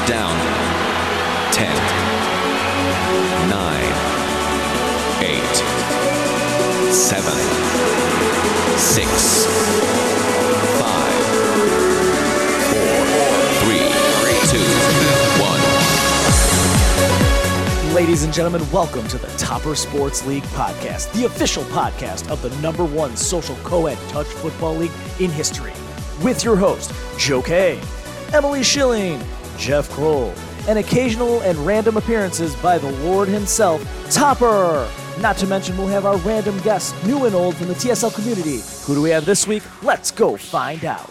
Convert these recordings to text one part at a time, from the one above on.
Down. 10, 9, 8, 7, 6, 5, 4, 3, 2, 1. Ladies and gentlemen, welcome to the Topper Sports League podcast, the official podcast of the #1 social co-ed touch football league in history. With your host, Joe K, Emily Schilling, Jeff Kroll, and occasional and random appearances by the Lord himself, Topper. Not to mention we'll have our random guests, new and old, from the TSL community. Who do we have this week? Let's go find out.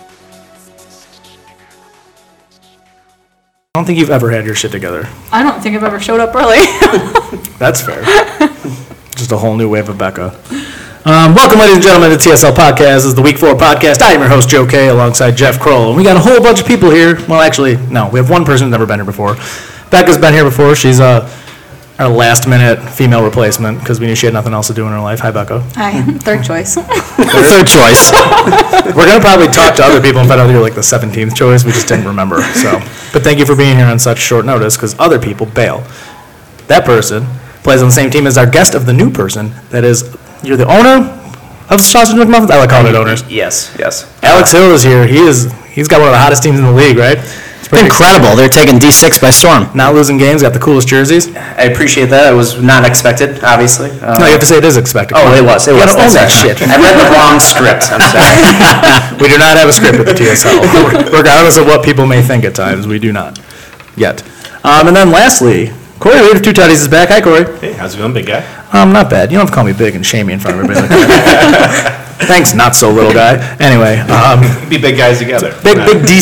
I don't think you've ever had your shit together. I don't think I've ever showed up early. That's fair. Just a whole new wave of Becca. Welcome, ladies and gentlemen, to the TSL Podcast. This is the Week 4 podcast. I am your host, Joe K, alongside Jeff Kroll. And we got a whole bunch of people here. Well, actually, no. We have one person who's never been here before. Becca's been here before. She's our last-minute female replacement because we knew she had nothing else to do in her life. Hi, Becca. Hi, third choice. Third choice. We're going to probably talk to other people and find out you're like the 17th choice. We just didn't remember. But thank you for being here on such short notice because other people bail. That person plays on the same team as our guest of the new person. That is, you're the owner of the Sausage McMuffins? I like calling it owners. Yes. Alex Hill is here. He's got one of the hottest teams in the league, right? It's incredible. They're taking D6 by storm. Not losing games, got the coolest jerseys. I appreciate that. It was not expected, obviously. No, you have to say it is expected. Oh, it was. You gotta own that shit. I read the wrong script. I'm sorry. We do not have a script at the TSL. Regardless of what people may think at times, we do not. Yet. And then lastly, Corey Reed of Two Tutties is back. Hi, Corey. Hey, how's it going, big guy? Not bad. You don't have to call me big and shame me in front of everybody like that. Thanks, not so little guy. Anyway, Be big guys together. big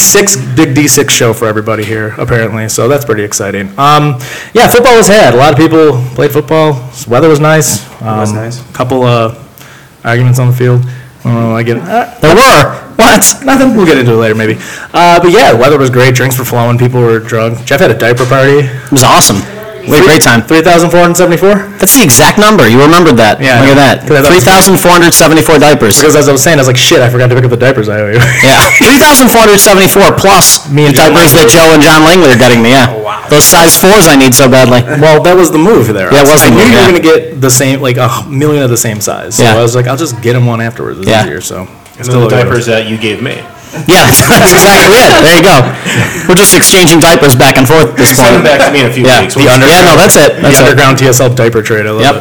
D6 show for everybody here apparently. So that's pretty exciting. Yeah, football was had. A lot of people played football. The weather was nice. was nice. A couple arguments on the field. There were. What? Nothing. We'll get into it later, maybe. But yeah, the weather was great. Drinks were flowing. People were drunk. Jeff had a diaper party. It was awesome. We had a great time. 3,474? That's the exact number. You remembered that. Yeah. Look at that. 3,474 diapers. Because as I was saying, I was like, shit, I forgot to pick up the diapers I owe you. Yeah. 3,474 plus Me and John diapers that Joe and John Langley are getting me, yeah. Oh, wow. Those size 4s I need so badly. Well, that was the move there. Yeah, it was the I knew move, you were yeah. going to get the same, like a million of the same size. So Yeah. I was like, I'll just get him one afterwards. It's Yeah. easier, so. The diapers that you gave me. Yeah, that's exactly it. There you go. We're just exchanging diapers back and forth at this Send them point. back to me in a few Yeah. weeks. Yeah, no, that's it. That's The it. underground TSL diaper trade. I love Yep. it.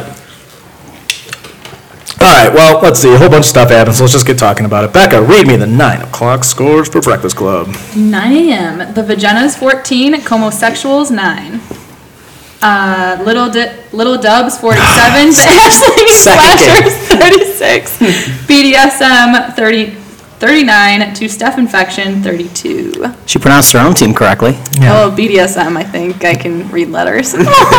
All right, well, let's see. A whole bunch of stuff happened, so let's just get talking about it. Becca, read me the 9 o'clock scores for Breakfast Club. 9 a.m. The Vaginas 14, Comosexuals 9. Little Dubs 47, the Ashley Slashers 36, BDSM 39, Two Steph Infection 32. She pronounced her own team correctly. Oh, BDSM, I think I can read letters.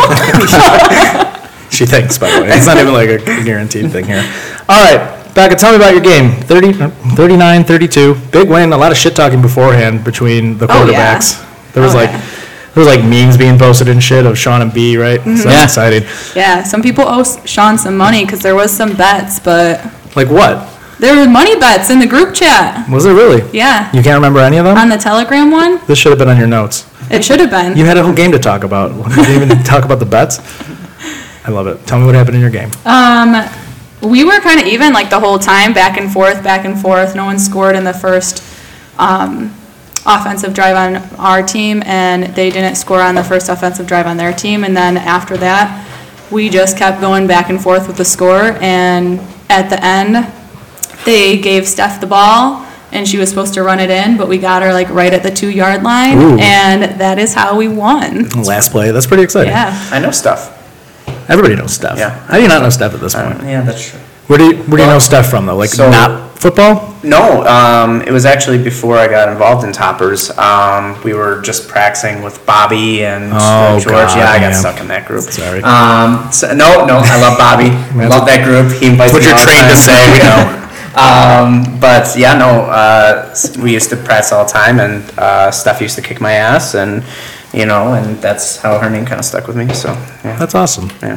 She thinks, by the way. It's not even like a guaranteed thing here. All right, Becca, tell me about your game. 39-32, big win. A lot of shit talking beforehand between the quarterbacks. There was like memes being posted and shit of Sean and B, right? So Yeah. excited. Yeah, some people owe Sean some money because there was some bets, but Like what? there were money bets in the group chat. Was it really? Yeah, You can't remember any of them? on the Telegram one, This should have been on your notes. it should have been. You had a whole game to talk about. You didn't even talk about the bets? I love it. Tell me what happened in your game. We were kind of even like the whole time, back and forth. No one scored in the first offensive drive on our team, and they didn't score on the first offensive drive on their team. And then after that, we just kept going back and forth with the score. And at the end, they gave Steph the ball, and she was supposed to run it in, but we got her like right at the 2-yard line, Ooh. and that is how we won. Last play. That's pretty exciting. Yeah. I know stuff. Everybody knows Steph. Yeah. How do you not know Steph at this point? Yeah, that's true. Where do you know Steph from, though? Like, So- not football? No, it was actually before I got involved in Toppers. We were just practicing with Bobby and George. God, Yeah, I got yeah. stuck in that group. Sorry. No, I love Bobby. Love that group. He invites What me you're all the trained to time. say, we know. But yeah, no, we used to practice all the time, and Steph used to kick my ass, and and that's how her name kind of stuck with me. So yeah, That's awesome. yeah.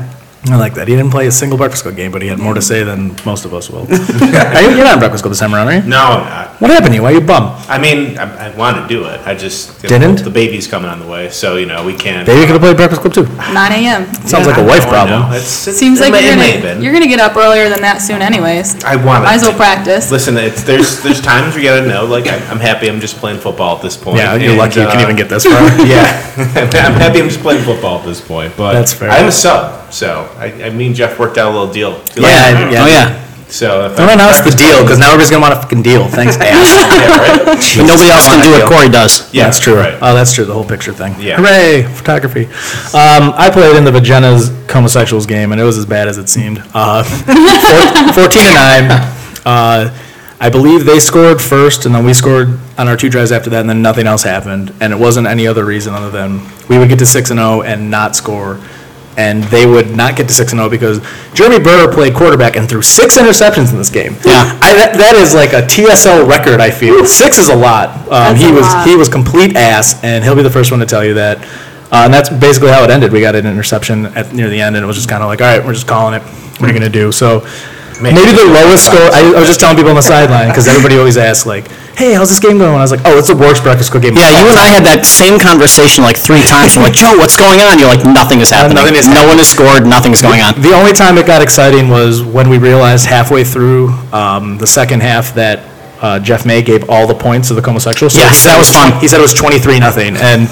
I like that. He didn't play a single Breakfast Club game, but he had more to say than most of us will. You're not in Breakfast Club this time around, are you? No, I'm not. What happened to you? Why are you bummed? I mean, I wanted to do it. I just Didn't? The baby's coming on the way, so we can't. Baby could have played Breakfast Club too. 9 a.m. Sounds like a wife problem. Seems like you're gonna get up earlier than that soon, anyways. I want it. Might as well practice. Listen, there's times where you gotta know. Like I'm happy. I'm just playing football at this point. Yeah, you're and, lucky you can even get this far. Yeah, I'm happy. I'm just playing football at this point. But That's fair. I'm a sub, so I mean, Jeff worked out a little deal. Yeah. Oh, yeah. So if Don't announce the deal, because now everybody's going to want a fucking deal. Thanks, ass. Yeah, right. But nobody else can do what Corey does. Yeah, That's true. Right. Oh, that's true. The whole picture thing. Yeah. Hooray, photography. I played in the Vagena's homosexuals game, and it was as bad as it seemed. 14-9. I believe they scored first, and then we scored on our 2 drives after that, and then nothing else happened. And it wasn't any other reason other than we would get to 6-0 and not score, and they would not get to 6-0 because Jeremy Burr played quarterback and threw 6 interceptions in this game. Yeah. That is like a TSL record, I feel. 6 is a lot. That's He a was lot. he was complete ass, and he'll be the first one to tell you that. And that's basically how it ended. We got an interception near the end, and it was just kind of like, all right, we're just calling it. What are you going to do? So maybe the lowest score, I was just telling people on the sideline, because everybody always asks, like, hey, how's this game going? And I was like, oh, it's the worst Breakfast Club game. Yeah, you and I had that same conversation like 3 times. I'm like, Joe, what's going on? You're like, nothing is happening. nothing is No one has scored. Nothing's going on. The only time it got exciting was when we realized halfway through the second half that Jeff May gave all the points to the homosexuals. So Yes, that was fun. He said it was 23-0, and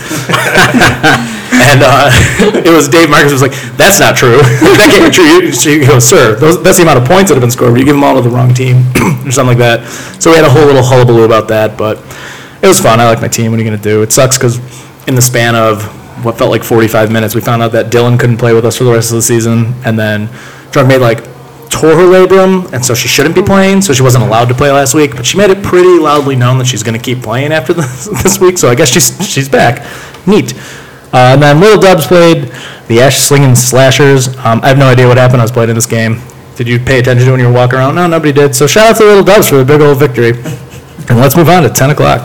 it was Dave Marcus was like, "That's not true. That can't be true." He goes, "Sir, that's the amount of points that have been scored. But you give them all to the wrong team, or something like that." So we had a whole little hullabaloo about that, but it was fun. I like my team. What are you gonna do? It sucks because in the span of what felt like 45 minutes, we found out that Dylan couldn't play with us for the rest of the season, and then Drunk Maid tore her labrum, and so she shouldn't be playing, so she wasn't allowed to play last week, but she made it pretty loudly known that she's going to keep playing after this week, so I guess she's back. Neat. And then Little Dubs played the Ash Slinging Slashers. I have no idea what happened. I was playing in this game. Did you pay attention to when you were walking around? No, nobody did. So shout out to Little Dubs for the big old victory. And let's move on to 10 o'clock.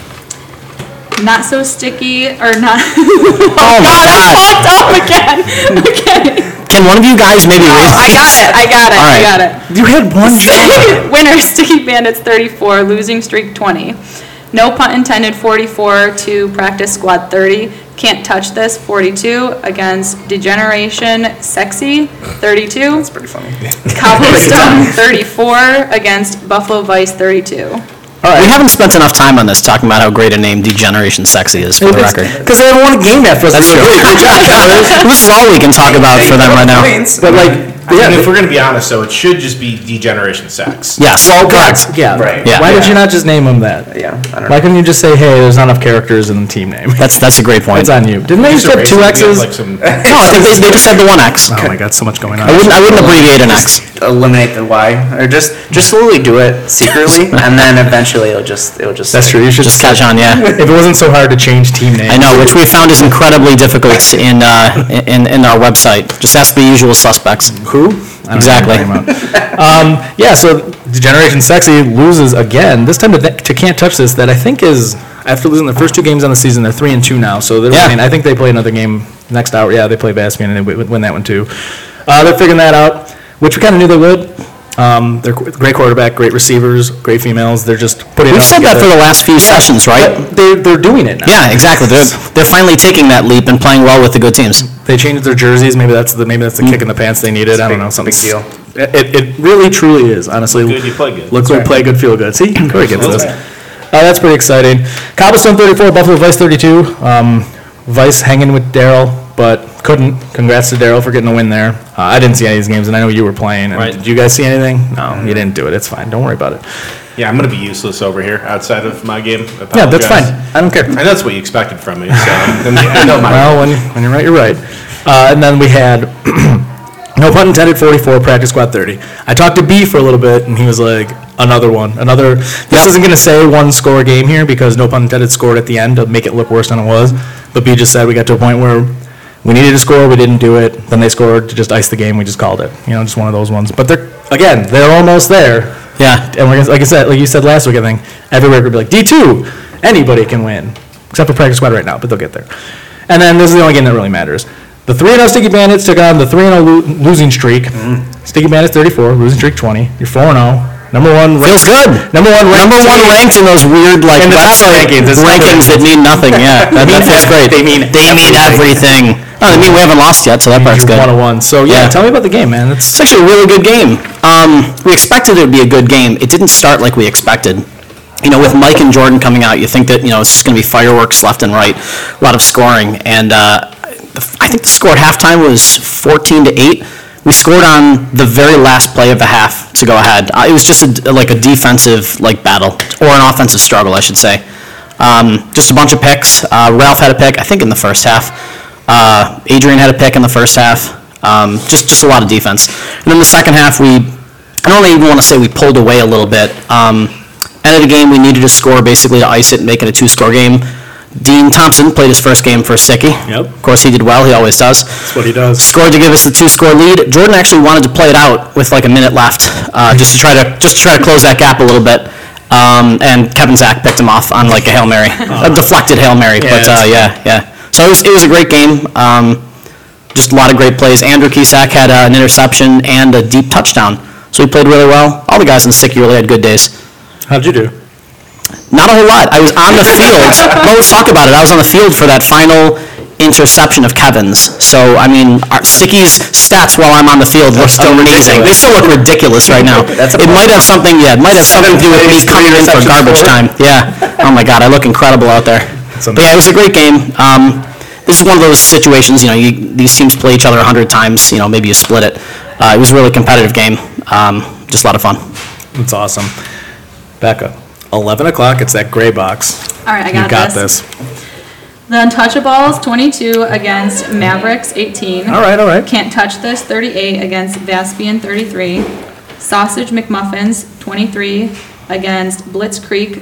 Not so sticky, or not. Oh my gosh. Fucked up again. Okay. Can one of you guys maybe raise? I got it. All right. I got it. You had one job. Winner, Sticky Bandits 34, losing streak 20. No punt intended 44 to Practice Squad 30. Can't touch this 42 against Degeneration Sexy 32. That's pretty funny. Cobblestone 34 against Buffalo Vice 32. We haven't spent enough time on this talking about how great a name Degeneration Sexy is, for the record. Because they haven't won a game yet for us. That's true. This is all we can talk about for them right now. But I mean, if we're gonna be honest, though, it should just be Degeneration Sex. Yes, correct. Yeah. Right. Yeah. Why did you not just name them that? Yeah, I don't Why know. couldn't you just say, hey, there's not enough characters in the team name? That's a great point. It's on you. Didn't they used to have 2 X's? Like some, No, I think they just had the 1 X. Oh my God, so much going on. I wouldn't abbreviate an X. Eliminate the Y, or just slowly do it secretly, and then eventually it'll just. That's true. You should Just catch on, yeah. If it wasn't so hard to change team names. I know, which we found is incredibly difficult in our website. Just ask the usual suspects. Who? Exactly. Yeah, so Degeneration Sexy loses again. This time to Can't Touch This, that I think is, after losing their first 2 games on the season, they're 3-2 now. So they're winning. I think they play another game next hour. Yeah, they play Bastion and they win that one too. They're figuring that out, which we kind of knew they would. They're great quarterback, great receivers, great females. They're just putting it We've all said that together. for the last few sessions, right? But they're doing it now. Yeah, exactly. They're finally taking that leap and playing well with the good teams. They changed their jerseys. Maybe that's the kick in the pants they needed. I don't know. Something big deal. It really truly is. Honestly, good, you play good. Look good, play good, feel good. See, Corey gets That's this. That's pretty exciting. Cobblestone 34, Buffalo Vice 32. Vice hanging with Daryl, but couldn't. Congrats to Daryl for getting a win there. I didn't see any of these games, and I know you were playing. And Right. Did you guys see anything? No, you didn't do it. It's fine. Don't worry about it. yeah, I'm gonna be useless over here outside of my game. Yeah, that's Apologize. fine. I don't care. I know that's what you expected from me. So I know my. Well, when you're right, you're right. And then we had, no pun intended, 44, Practice Squad 30. I talked to B for a little bit, and he was like, another one. This isn't going to say 1-score game here, because no pun intended scored at the end to make it look worse than it was. But B just said we got to a point where we needed to score, we didn't do it. Then they scored to just ice the game, we just called it. Just one of those ones. But they're almost there. Yeah. And like you said last week, I think, everywhere could be like, D2, anybody can win. Except for Practice Squad right now, but they'll get there. And then this is the only game that really matters. The 3-0 Sticky Bandits took on the 3-0 losing streak. Sticky Bandits 34, losing streak 20. You're 4-0. Number one Feels good. Number one ranked in those weird In the top website rankings that mean nothing. Yeah, that feels great. They mean everything. Oh, they mean we haven't lost yet, so that part's good. 101. So yeah, tell me about the game, man. It's actually a really good game. We expected it would be a good game. It didn't start like we expected. With Mike and Jordan coming out, you think that it's just going to be fireworks left and right, a lot of scoring, and I think the score at halftime was 14-8. We scored on the very last play of the half to go ahead. It was just a defensive battle, or an offensive struggle, I should say. Just a bunch of picks. Ralph had a pick, I think, in the first half. Adrian had a pick in the first half. Just a lot of defense. And then the second half, I don't even want to say we pulled away a little bit. End of the game, we needed a score basically to ice it and make it a 2-score game. Dean Thompson played his first game for Sticky. Yep. Of course, he did well. He always does. That's what he does. Scored to give us the 2-score lead. Jordan actually wanted to play it out with a minute left, just to try to close that gap a little bit. And Kevin Zach picked him off on a Hail Mary, a deflected Hail Mary. Yeah. So it was a great game. Just a lot of great plays. Andrew Kisak had an interception and a deep touchdown. So he played really well. All the guys in Sticky really had good days. How'd you do? Not a whole lot. I was on the field. Well, let's talk about it. I was on the field for that final interception of Kevin's. So, Sticky's stats while I'm on the field look amazing. They still look ridiculous right now. It might have something to do with me coming in for garbage time. Yeah. Oh my God, I look incredible out there. But yeah, it was a great game. This is one of those situations, these teams play each other 100 times, maybe you split it. It was a really competitive game. Just a lot of fun. That's awesome. Becca, 11 o'clock, it's that gray box. All right, I You got this. The Untouchables, 22 against Mavericks, 18. All right. Can't Touch This, 38 against Vaspian, 33. Sausage McMuffins, 23 against Blitz Creek,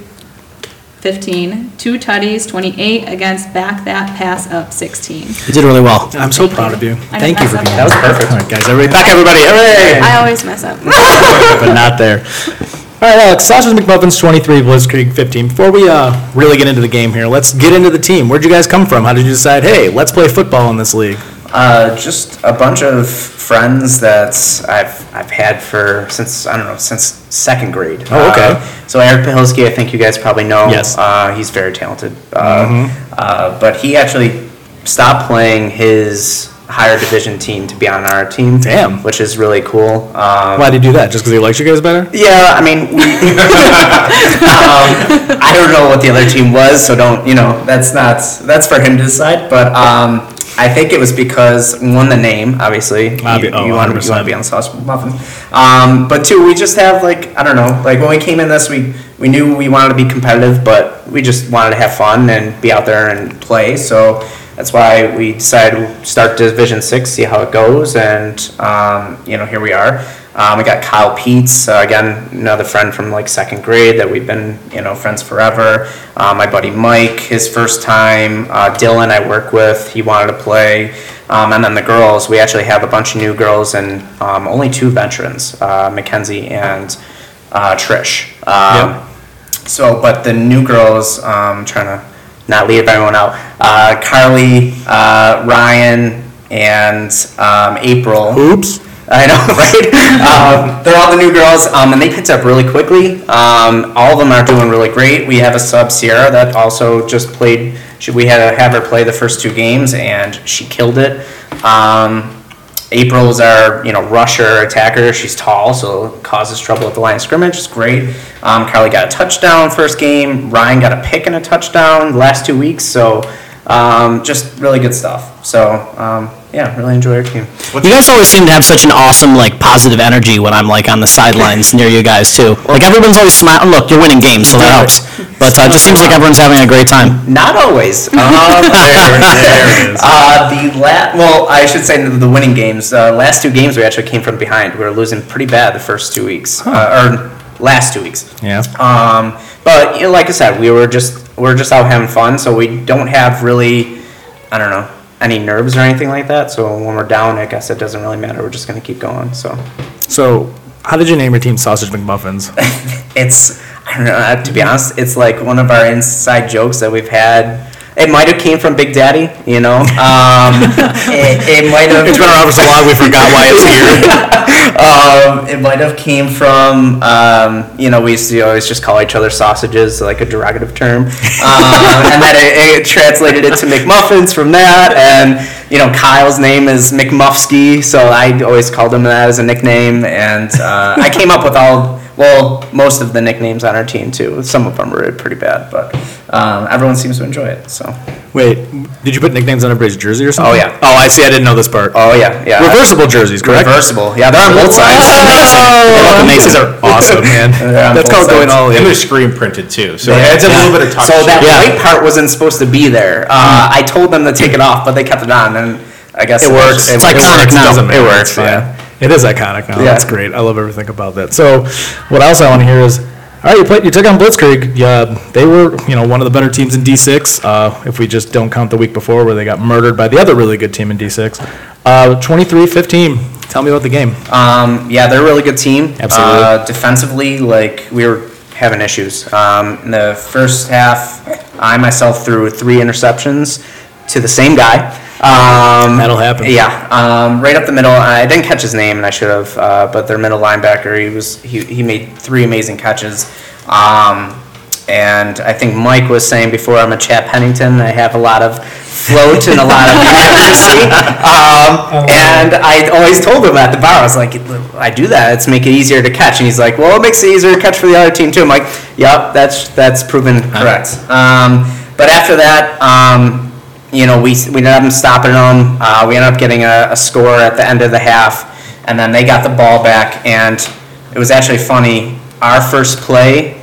15. Two Tutties, 28 against Back That Pass Up, 16. You did really well. I'm so proud of you. I Thank you mess for up. being That was perfect. All right, guys, back everybody. Hooray! I always mess up. But not there. All right, Alex, Sausage McMuffins 23, Blitzkrieg 15. Before we really get into the game here, let's get into the team. Where'd you guys come from? How did you decide, hey, let's play football in this league? Just a bunch of friends that I've had since second grade. Oh, okay. So Eric Pahilski, I think you guys probably know. Yes. He's very talented. But he actually stopped playing his higher division team to be on our team. Damn. Which is really cool. Why did he do that? Just because he likes you guys better? Yeah, I don't know what the other team was, so that's for him to decide. But I think it was because, one, the name, obviously. You want to be on the Sausage Muffin. But two, we just have, when we came in this, we knew we wanted to be competitive, but we just wanted to have fun and be out there and play. So that's why we decided to start Division 6, see how it goes, and, here we are. We got Kyle Peets, again, another friend from second grade that we've been, friends forever. My buddy Mike, his first time. Dylan, I work with, he wanted to play. And then the girls, we actually have a bunch of new girls and only two veterans, Mackenzie and Trish. So, but the new girls, I'm trying to not leave everyone out. Carly, Ryan, and April. Oops. I know, right? They're all the new girls, and they picked up really quickly. All of them are doing really great. We have a sub, Sierra, that also just played. We had to have her play the first two games, and she killed it. April's our, rusher, attacker. She's tall, so it causes trouble at the line of scrimmage. It's great. Carly got a touchdown first game. Ryan got a pick and a touchdown the last 2 weeks. So just really good stuff. So really enjoy our team. You guys always seem to have such an awesome, positive energy when I'm, on the sidelines near you guys, too. Everyone's always smiling. Look, you're winning games, so that helps. But it just seems like everyone's having a great time. Not always. There it is. I should say the winning games. Last two games we actually came from behind. We were losing pretty bad the first 2 weeks, or last 2 weeks. Yeah. But like I said, we're just out having fun, so we don't have really, any nerves or anything like that. So when we're down, I guess it doesn't really matter. We're just going to keep going. So how did you name your team Sausage McMuffins? I don't know, to be honest, it's one of our inside jokes that we've had It might have came from Big Daddy, you know. It might have. It's been around for so long we forgot why it's here. It might have came from, we used to always just call each other sausages, like a derogative term, and then it translated into McMuffins from that, and Kyle's name is McMuffsky, so I always called him that as a nickname, and I came up with most of the nicknames on our team too. Some of them were pretty bad, but everyone seems to enjoy it. So. Wait, did you put nicknames on everybody's jersey or something? Oh yeah. Oh, I see. I didn't know this part. Oh yeah. Reversible jerseys, correct? Reversible. Yeah, they're on both sides. Oh, these are awesome, man. That's called going all in. And they're screen printed too, so it adds a little bit of touch. So that white part wasn't supposed to be there. I told them to take it off, but they kept it on, and I guess it works. It's iconic now. It works. Yeah. It is iconic now. Yeah. That's great. I love everything about that. So, what else I want to hear is, all right, you took on Blitzkrieg. Yeah, they were, one of the better teams in D6. If we just don't count the week before where they got murdered by the other really good team in D6. 23-15. Tell me about the game. Yeah, they're a really good team. Absolutely. Defensively, we were having issues. In the first half, I myself threw 3 interceptions to the same guy. That'll happen. Yeah, right up the middle. I didn't catch his name, and I should have. But their middle linebacker, he made 3 amazing catches. And I think Mike was saying before, I'm a Chad Pennington. I have a lot of float and a lot of accuracy. And I always told him at the bar, I was like, I do that. It's make it easier to catch. And he's like, well, it makes it easier to catch for the other team too. I'm like, yep, that's proven correct. But after that. We ended up stopping them. We ended up getting a score at the end of the half, and then they got the ball back. And it was actually funny. Our first play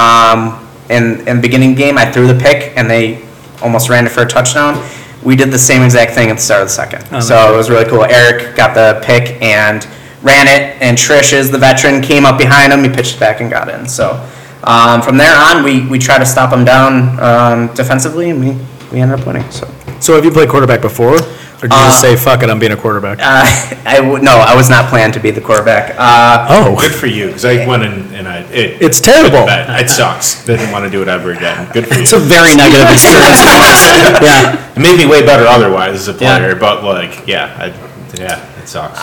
in the beginning game, I threw the pick, and they almost ran it for a touchdown. We did the same exact thing at the start of the second. So it was really cool. Eric got the pick and ran it, and Trish, is the veteran, came up behind him. He pitched it back and got in. So from there on, we tried to stop them down defensively, and we ended up winning. So have you played quarterback before? Or did you just say, fuck it, I'm being a quarterback? No, I was not planning to be the quarterback. Good for you, because I went in and it's terrible. It sucks. Didn't want to do it ever again. Good for you. It's a very negative experience. Yeah. It made me way better otherwise as a player, but it sucks.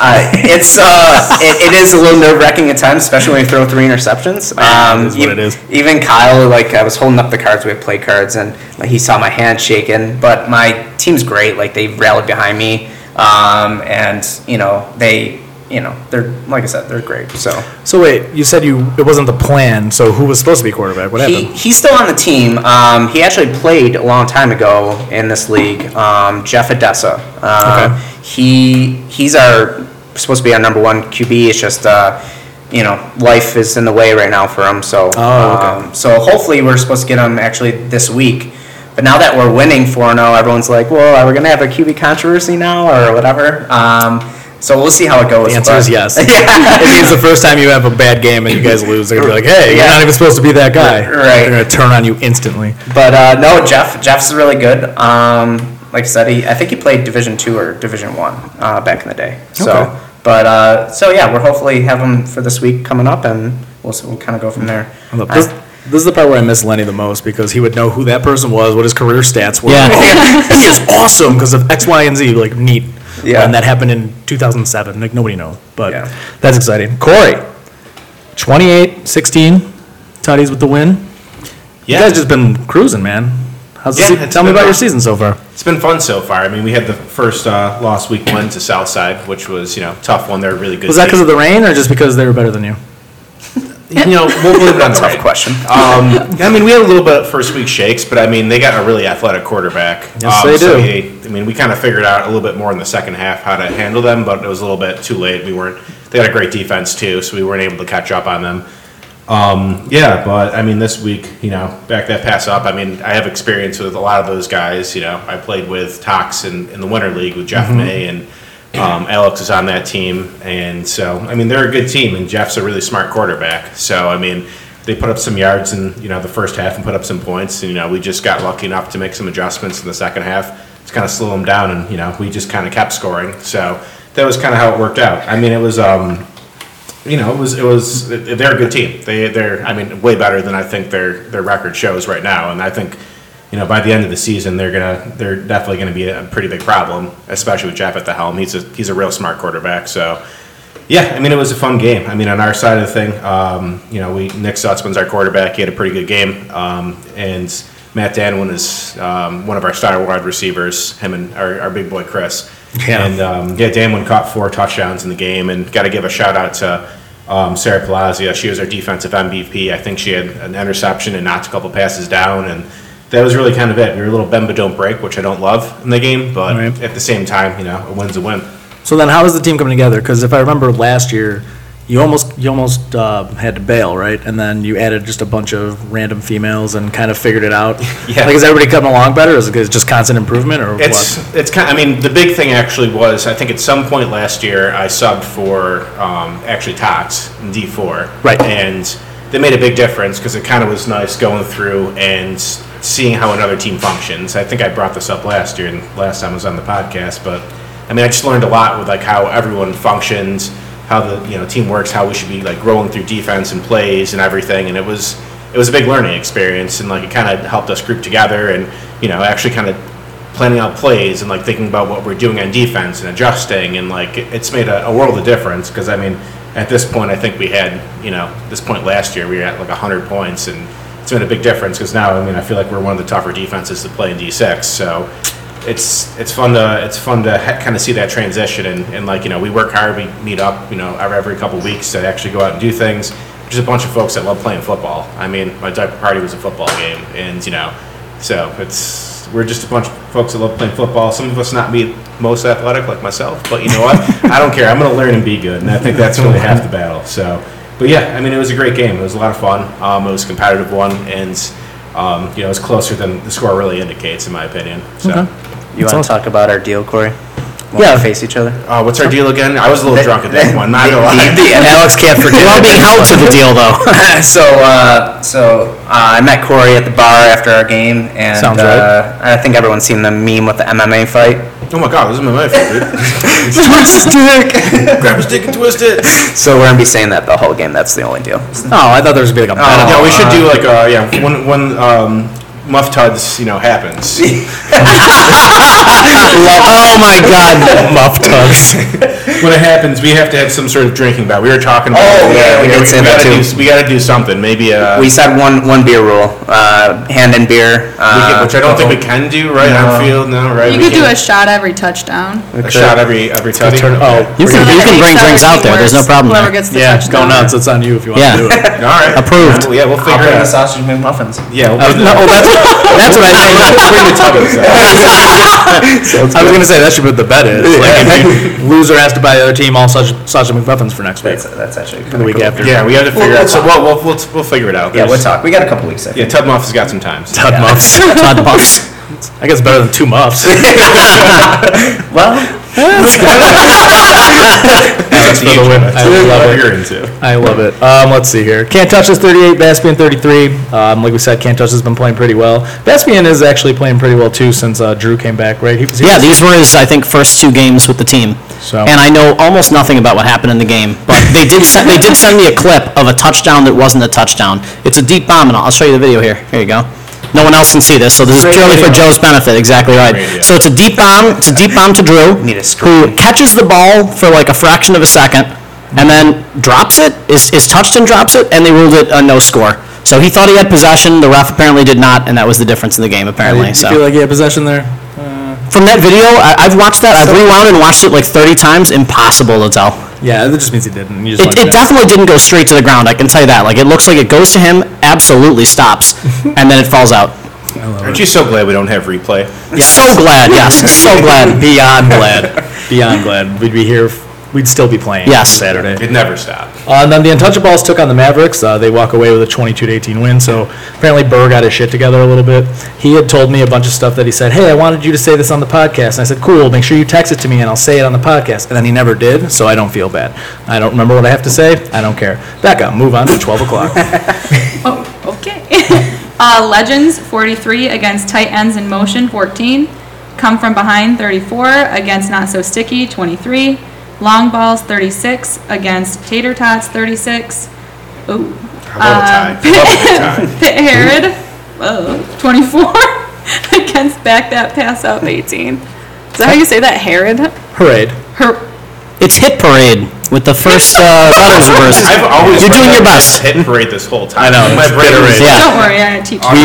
It is a little nerve-wracking at times, especially when you throw 3 interceptions. That's what it is. Even Kyle, I was holding up the cards. We had play cards, and he saw my hand shaking. But my team's great. They rallied behind me, and they're, like I said, they're great. So wait, you said it wasn't the plan. So who was supposed to be quarterback? What happened? He's still on the team. He actually played a long time ago in this league. Jeff Adessa. Okay. He's supposed to be our number 1 QB. It's just life is in the way right now for him. So so hopefully we're supposed to get him actually this week. But now that we're winning 4-0, everyone's like, well, are we gonna have a QB controversy now or whatever? So we'll see how it goes. The answer is yes. It means the first time you have a bad game and you guys lose, they're going to be like, hey, you're not even supposed to be that guy. Right. They're going to turn on you instantly. But no, Jeff's really good. Like I said, I think he played Division 2 or Division 1 back in the day. So, okay. So yeah, we'll hopefully have him for this week coming up, and we'll kind of go from there. This is the part where I miss Lenny the most, because he would know who that person was, what his career stats were. Yeah. He is awesome because of X, Y, and Z, neat. Yeah. And that happened in 2007. Nobody knows, but Yeah. that's exciting. Corey, 28-16, Toddies with the win. Yeah. You guys just been cruising, man. How's the season? Tell me about your season so far. It's been fun so far. I mean, we had the first lost week one to Southside, which was, tough one. They're a really good Was that team. because of the rain or just because they were better than you? We'll believe it on the Tough rain. question. I mean, we had a little bit of first week shakes, but I mean, they got a really athletic quarterback. Yes, they do. We kind of figured out a little bit more in the second half how to handle them, but it was a little bit too late. They had a great defense too, so we weren't able to catch up on them. But I mean, this week, back that pass up. I mean, I have experience with a lot of those guys. I played with Tox in the Winter League with Jeff May, and Alex is on that team. And so, I mean, they're a good team, and Jeff's a really smart quarterback. So, I mean, they put up some yards in, the first half and put up some points. And, we just got lucky enough to make some adjustments in the second half to kind of slow them down. And, we just kind of kept scoring. So that was kind of how it worked out. I mean, it was, they're a good team. They're way better than I think their record shows right now. And I think, by the end of the season, they're definitely gonna be a pretty big problem, especially with Jeff at the helm. He's a real smart quarterback. So, yeah, it was a fun game. On our side of the thing, Nick Sutzman's our quarterback. He had a pretty good game, and Matt Danwin is one of our star wide receivers. Him and our big boy Chris. Yeah. And Danwin caught 4 touchdowns in the game, and got to give a shout out to Sarah Palazia. She was our defensive MVP. I think she had an interception and knocked a couple passes down, and that was really kind of it. We were a little bend but don't break, which I don't love in the game, but at the same time, a win's a win. So then how is the team coming together? Because if I remember last year, you almost had to bail, right? And then you added just a bunch of random females and kind of figured it out. Yeah. Is everybody coming along better? Is it just constant improvement, or it's what? It's kind of, the big thing actually was, I think at some point last year I subbed for actually Tox in D4. Right. And they made a big difference because it kind of was nice going through and seeing how another team functions. I think I brought this up last year and last time I was on the podcast, but I just learned a lot with how everyone functions, how the team works, how we should be rolling through defense and plays and everything, and it was a big learning experience, and it kind of helped us group together and actually kind of planning out plays and thinking about what we're doing on defense and adjusting, and it's made a world of difference because at this point I think we had this point last year we were at 100 points, and it's made a big difference because now I feel like we're one of the tougher defenses to play in D6, so it's fun to kind of see that transition, and we work hard, we meet up every couple of weeks to actually go out and do things. Just a bunch of folks that love playing football. My diaper party was a football game, and so we're just a bunch of folks that love playing football. Some of us not be most athletic like myself, but you know what? I don't care. I'm going to learn and be good, and I think that's really half the battle. So, but yeah, it was a great game. It was a lot of fun. It was a competitive one, and it was closer than the score really indicates, in my opinion. So. Okay. You want to talk about our deal, Corey? Yeah. We face each other. What's our deal again? I was a little drunk at that one. Not gonna lie. Alex can't forget. We're all being held to the deal, though. So I met Corey at the bar after our game, and Sounds right. I think everyone's seen the meme with the MMA fight. Oh my God, this is my wife, dude. Twist stick. Grab a stick and twist it. So we're gonna be saying that the whole game. That's the only deal. Oh, I thought there was going to be a bet. Yeah, we should do when Muff Tuds, happens. Oh my God, Muff Tugs. When it happens, we have to have some sort of drinking bout. We were talking about. Oh, yeah, we did say that too. We got to do something. Maybe. We said one beer rule. Hand in beer. Which I don't think we can do right on field. No, right. You could do a shot every touchdown. A shot every touchdown. Oh, You can bring drinks out there. There's no problem Whoever there. gets the yeah, touchdown. go nuts. It's on you if you want Yeah. to do it. All right. Approved. Yeah, we'll I'll figure bring it the out. sausage McMuffins. Yeah. That's what I meant. Bring the Tuggers out. I was going to say that should be what the bet is. If loser has to buy the other team all sausage McMuffins for next week. That's actually The week after. Yeah, we got to figure it out. So we'll figure it out. Yeah, we'll talk. We got a couple weeks. I think. Yeah, Tub Muff has got some time. So. Todd Muffs. Todd Buffs. I guess better than 2 muffs. Well, That's for the win. I love what it. you're into. I love it. Let's see here. Can't Touch is 38, Baspian 33. Like we said, Can't Touch has been playing pretty well. Baspian is actually playing pretty well too since Drew came back, right? Yeah, these were his, I think, first 2 games with the team. So- And I know almost nothing about what happened in the game, but they did send me a clip of a touchdown that wasn't a touchdown. It's a deep bomb, and I'll show you the video here. Here you go. No one else can see this, so this is Great purely for video. Joe's benefit. Exactly right. Great video. So it's a deep bomb. It's a deep bomb to Drew, Need a who screen. catches the ball for like a fraction of a second, and then drops it. Is touched and drops it, and they ruled it a no score. So he thought he had possession. The ref apparently did not, and that was the difference in the game. Apparently, You so. feel like you had possession there? From that video, I've watched that. I've rewound and watched it like 30 times. Impossible to tell. Yeah, that just means he didn't. You just It definitely didn't go straight to the ground. I can tell you that. Like, it looks like it goes to him, absolutely stops, and then it falls out. Aren't you so glad we don't have replay? So glad, yes, so glad. Beyond glad. Beyond glad. We'd be here. We'd still be playing Yes. Saturday. It never stopped. And then the Untouchables took on the Mavericks. They walk away with a 22-18 win. So apparently Burr got his shit together a little bit. He had told me a bunch of stuff that he said, hey, I wanted you to say this on the podcast. And I said, cool, make sure you text it to me and I'll say it on the podcast. And then he never did, so I don't feel bad. I don't remember what I have to say. I don't care. Becca, move on to 12 o'clock. Oh, okay. Legends 43 against Tight Ends in Motion 14. Come From Behind 34 against Not So Sticky 23. Long Balls 36 against Tater Tots 36. Ooh. How about a tie? How about a tie? Pitt Herod 24 against Back That Pass Up 18. Is that how you say that? Parade. It's Hit Parade with the first letters reversed. I've always You're doing your best. Hit Parade this whole time. I know, My it's brain Hit was Parade. Yeah. Don't worry, I teach you.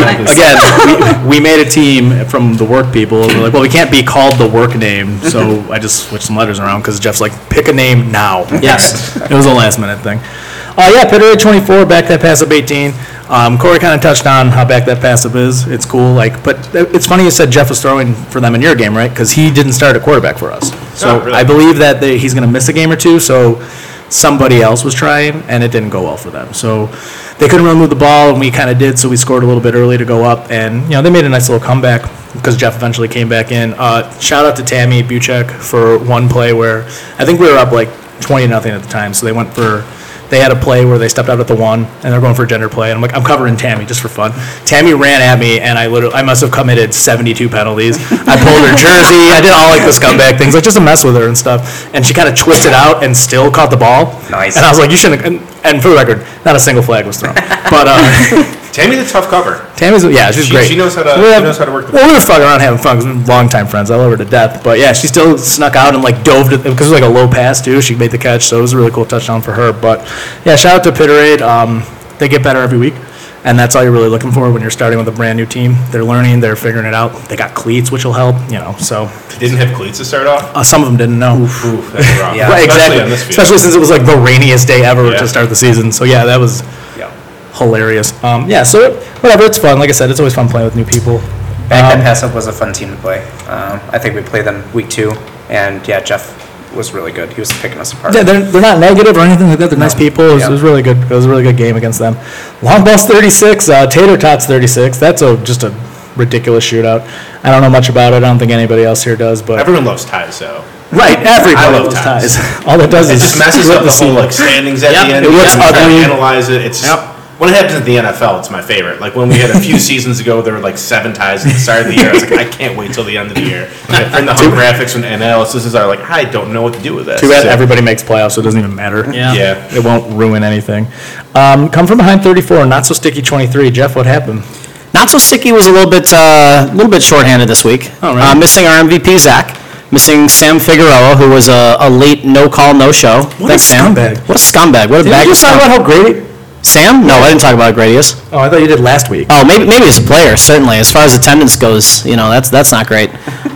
Again, we made a team from the work people. We're like, well, we can't be called the work name, so I just switched some letters around because Jeff's like, pick a name now. Yes. It was a last minute thing. Yeah, Pitterade 24, Back That Pass Up 18. Corey kind of touched on how Back That Pass Up is. It's cool, but it's funny you said Jeff was throwing for them in your game, right? Because he didn't start at quarterback for us. So really? I believe that he's going to miss a game or two. So somebody else was trying, and it didn't go well for them. So they couldn't really move the ball, and we kind of did. So we scored a little bit early to go up, and they made a nice little comeback because Jeff eventually came back in. Shout out to Tammy Buchek for one play where I think we were up like 20-0 at the time. So they had a play where they stepped out at the 1, and they're going for a gender play. And I'm like, I'm covering Tammy just for fun. Tammy ran at me, and I must have committed 72 penalties. I pulled her jersey. I did all like the scumbag things, like just to mess with her and stuff. And she kind of twisted out and still caught the ball. Nice. And I was like, you shouldn't. And for the record, not a single flag was thrown. But Tammy's a tough cover. Tammy's, she's great. She knows how to work the Well, we were fucking around having fun because we're longtime friends. I love her to death. But yeah, she still snuck out and dove to, because it was like a low pass too. She made the catch, so it was a really cool touchdown for her. But yeah, shout out to Pitterade. They get better every week, and that's all you're really looking for when you're starting with a brand new team. They're learning, they're figuring it out. They got cleats, which will help. So They didn't have cleats to start off. some of them didn't know. Oof, that's rough. Yeah. Right, Especially exactly. on this field. Especially since it was like the rainiest day ever Yeah. to start the season. So yeah, that was hilarious. So whatever, it's fun. Like I said, it's always fun playing with new people. Back That Pass Up was a fun team to play. I think we played them week 2, and yeah, Jeff was really good. He was picking us apart. Yeah, they're not negative or anything like that. They're nice people. It was really good. It was a really good game against them. Long Balls 36, Tater Tots 36. That's just a ridiculous shootout. I don't know much about it. I don't think anybody else here does. But Everyone loves ties, so. right, everybody I love loves ties. ties. All it does It is just messes split up the whole scene. standings at Yep, the end. it looks You have to ugly. Analyze it. It's when it happens at the NFL, it's my favorite. Like when we had a few seasons ago, there were like 7 ties at the start of the year. I was like, I can't wait till the end of the year. And the home graphics and analysis are like, I don't know what to do with this. Too bad So- everybody makes playoffs, so it doesn't even matter. Yeah. It won't ruin anything. Come from behind 34, not so sticky 23. Jeff, what happened? Not so sticky was a little bit shorthanded this week. Oh, really? Missing our MVP Zach, missing Sam Figueroa, who was a late no call no show. What Thanks, a Sam. scumbag. What a scumbag! What a Did bag you of just talk scum. about how great? Sam? No, I didn't talk about how great he is. Oh, I thought you did last week. Oh, maybe as a player, certainly. As far as attendance goes, that's not great.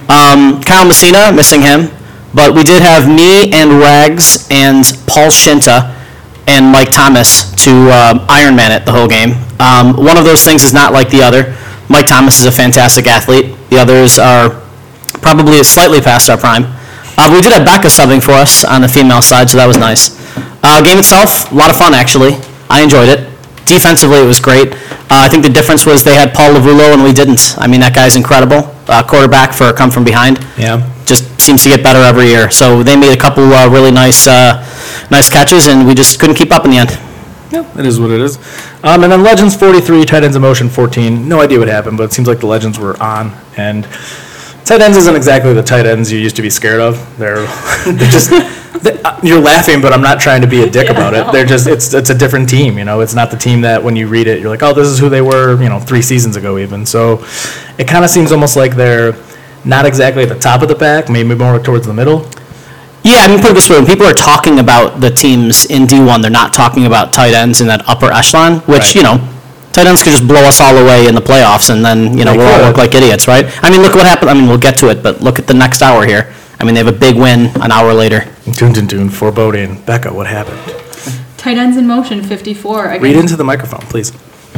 Kyle Messina, missing him. But we did have me and Rags and Paul Shinta and Mike Thomas to Iron Man it the whole game. One of those things is not like the other. Mike Thomas is a fantastic athlete. The others are probably slightly past our prime. But we did have Becca subbing for us on the female side, so that was nice. Game itself, a lot of fun, actually. I enjoyed it. Defensively, it was great. I think the difference was they had Paul Lavulo and we didn't. I mean, that guy's incredible. Quarterback for a come from behind. Yeah. Just seems to get better every year. So they made a couple really nice catches, and we just couldn't keep up in the end. Yeah, it is what it is. And then Legends 43, Tight Ends in Motion 14. No idea what happened, but it seems like the Legends were on. And tight ends isn't exactly the tight ends you used to be scared of. They're just... You're laughing, but I'm not trying to be a dick about it. They're just, it's a different team, It's not the team that when you read it, you're like, oh, this is who they were, 3 seasons ago even. So it kind of seems almost like they're not exactly at the top of the pack, maybe more towards the middle. Yeah, I mean, put it this way, when people are talking about the teams in D1, they're not talking about tight ends in that upper echelon, which, Right. Tight ends could just blow us all away in the playoffs, and then, we'll all could. look like idiots, right? I mean, look what happened. I mean, we'll get to it, but look at the next hour here. I mean, they have a big win an hour later. Dun, foreboding. Becca, what happened? Tight ends in motion, 54. Read Against, into the microphone, please.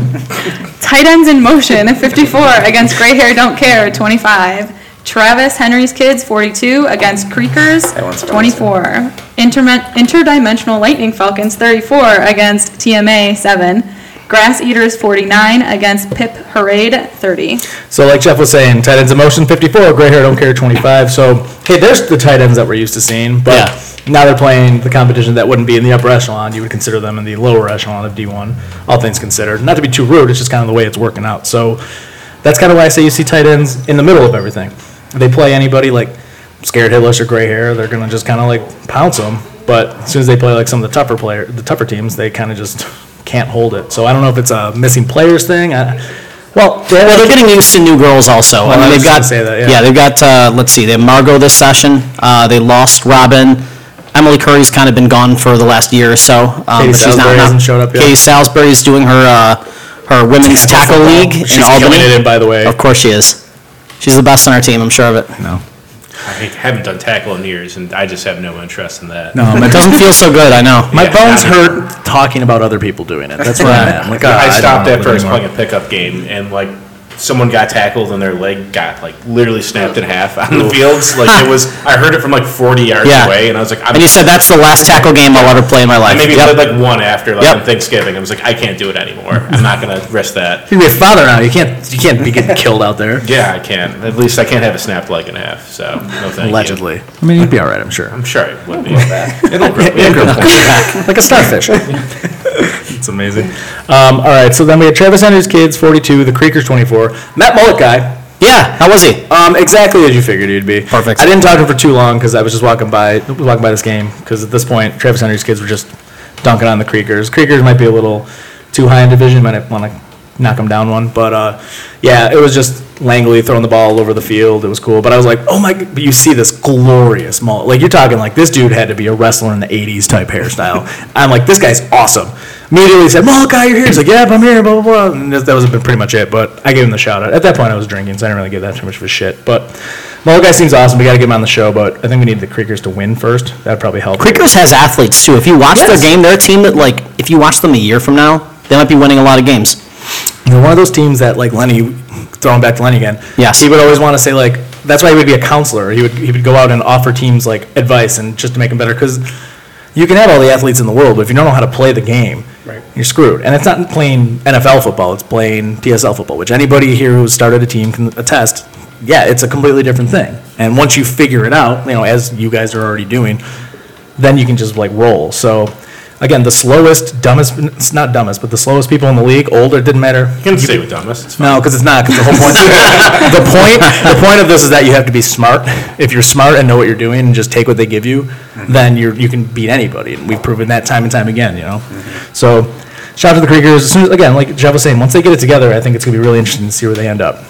tight ends in motion, 54 against Gray Hair Don't Care, 25. Travis Henry's Kids, 42 against Creekers, That one's 24. Interdimensional Lightning Falcons, 34 against TMA, 7. Grass Eaters, 49 against Pip Parade, 30. So like Jeff was saying, tight ends in motion 54, gray hair don't care 25. So, hey, there's the tight ends that we're used to seeing, but now they're playing the competition that wouldn't be in the upper echelon. You would consider them in the lower echelon of D1, all things considered. Not to be too rude, it's just kind of the way it's working out. So that's kind of why I say you see tight ends in the middle of everything. If they play anybody like Scared Hitless or Gray Hair, they're going to just kind of like pounce them. But as soon as they play like some of the tougher teams, they kind of just can't hold it. So I don't know if it's a missing players thing. Well, they're getting used to new girls also. Well, I mean, I was they've got gonna say that, yeah. they've got let's see, they have Margot this session. They lost Robin. Emily Curry's kind of been gone for the last year or so. Katie Salisbury hasn't showed up yet. Katie Salisbury's doing her women's tackle league in She's Albany. killing it, by the way. Of course she is. She's the best on our team. I'm sure of it. No. I haven't done tackle in years, and I just have no interest in that. No, It doesn't feel so good. I know. my Yeah, bones not hurt talking about other people doing it. That's where I'm at. I'm like, I stopped don't after I was playing a pickup game, and like someone got tackled and their leg got like literally snapped in half on the fields. Like it was, I heard it from like 40 yards Yeah. away, and I was like, And you said that's the last tackle game I'll ever play in my life. I maybe Yep. played like one after like Yep. on Thanksgiving. I was like, I can't do it anymore. I'm not gonna risk that. You're gonna be a father now. You can't be getting killed out there. Yeah, I can. At least I can't have a snapped leg in half. So no thank Allegedly. you. I mean, you'd be all right, I'm sure. I'm sure it would be. It'll grow. It'll grow back. Like a starfish. It's amazing. All right, so then we had Travis Henry's kids, 42, the Creekers, 24. Matt Mullet guy. Yeah. How was he? Exactly as you figured he'd be. Perfect. I didn't talk to him for too long because I was just walking by this game because at this point, Travis Henry's kids were just dunking on the Creekers. Creekers might be a little too high in division, might want to knock them down one. But, yeah, it was just Langley throwing the ball all over the field. It was cool. But I was like, oh, my God. But you see this glorious mullet. Like, you're talking like this dude had to be a wrestler in the 80s type hairstyle. I'm like, this guy's awesome. Immediately said, mullet guy, you're here. He's like, yeah, I'm here, blah, blah, blah. And that was pretty much it. But I gave him the shout out. At that point, I was drinking, so I didn't really give that too much of a shit. But mullet guy seems awesome. We got to get him on the show. But I think we need the Creekers to win first. That'd probably help. Creekers has athletes too. If you watch their Yes. game, they're a team that like if you watch them a year from now, they might be winning a lot of games. They're one of those teams that, like Lenny, throwing back to Lenny again. Yes. He would always want to say, like, that's why he would be a counselor. He would go out and offer teams, like, advice and just to make them better. Because you can have all the athletes in the world, but if you don't know how to play the game, you're screwed. And it's not playing NFL football, it's playing PSL football, which anybody here who's started a team can attest. Yeah, it's a completely different thing. And once you figure it out, as you guys are already doing, then you can just, like, roll. So, again, the slowest, dumbest, it's not dumbest, but the slowest people in the league, older, it didn't matter. You can stay with dumbest. It's fine. No, because it's not. Because the whole point, the point of this is that you have to be smart. If you're smart and know what you're doing and just take what they give you, then you can beat anybody. And we've proven that time and time again. So, shout out to the Creekers. As soon as, again, like Jeff was saying, once they get it together, I think it's gonna be really interesting to see where they end up.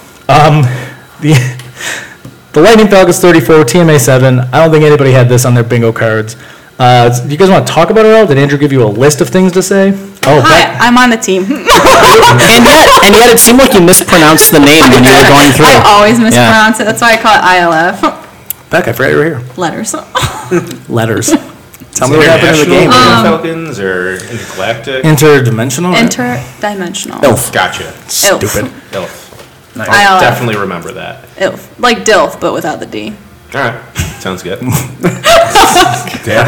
The Lightning Falcons 34, TMA 7. I don't think anybody had this on their bingo cards. Do you guys want to talk about it at all? Did Andrew give you a list of things to say? Oh, Hi, I'm on the team. And yet it seemed like you mispronounced the name when you were going through. I always mispronounce it. That's why I call it ILF. Beck, I forgot you were here. Letters. Letters. Tell me what happened in the game. Falcons or intergalactic? Interdimensional? right? Interdimensional. Elf. Gotcha. Stupid. Ilf. ILF. I'll definitely remember that. Ilf. Like DILF, but without the D. All right. Sounds good. There's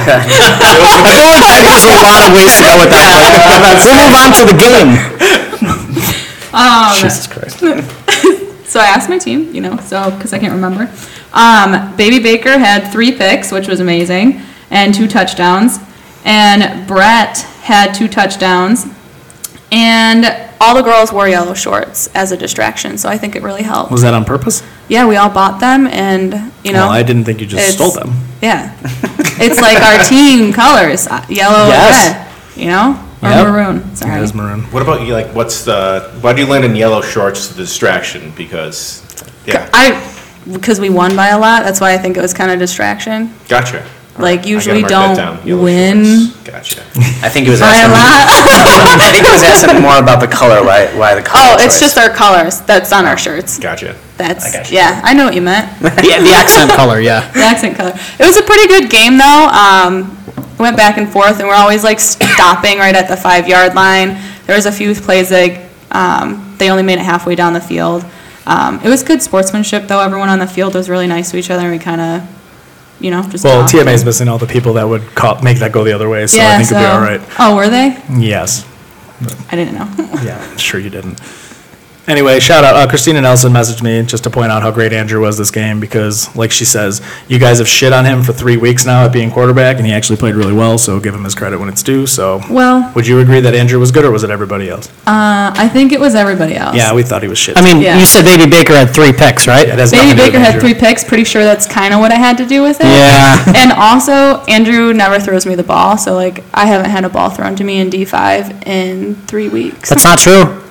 a lot of ways to go with that. We'll move on to the game. Jesus Christ. So I asked my team, because I can't remember. Baby Baker had 3 picks, which was amazing, and 2 touchdowns. And Brett had 2 touchdowns. And all the girls wore yellow shorts as a distraction, so I think it really helped. Was that on purpose? Yeah, we all bought them, and, Well, I didn't think you just it's- stole them. Yeah. It's like our team colors, yellow Yes. and red, Or Yep. maroon, sorry. It is maroon. What about you? Like, why do you land in yellow shorts as a distraction? Because, Because we won by a lot, that's why I think it was kind of distraction. Gotcha. All Like, right. I usually gotta mark that don't down. Yellow win. shorts. Gotcha. I think he was By a asking. lot. I think he was asking more about the color. Why the color? Oh, it's choice. just our colors that's on our shirts. Gotcha. That's, yeah, I know what you meant. The accent color, yeah. The accent color. It was a pretty good game, though. Went back and forth, and we're always like stopping right at the 5-yard line. There was a few plays like they only made it halfway down the field. It was good sportsmanship, though. Everyone on the field was really nice to each other, and we kind of, just Well, talked. TMA's missing all the people that would make that go the other way, so I think it'll be all right. Oh, were they? Yes. I didn't know. Yeah, sure you didn't. Anyway, shout out. Christina Nelson messaged me just to point out how great Andrew was this game because, like she says, you guys have shit on him for 3 weeks now at being quarterback, and he actually played really well, so give him his credit when it's due. So, Well, would you agree that Andrew was good, or was it everybody else? I think it was everybody else. Yeah, we thought he was shit. I mean, Yeah. you said Baby Baker had 3 picks, right? It has Baby nothing to do Baker with had Andrew. 3 picks. Pretty sure that's kind of what I had to do with it. Yeah. And also, Andrew never throws me the ball, so like I haven't had a ball thrown to me in D5 in 3 weeks. That's not true.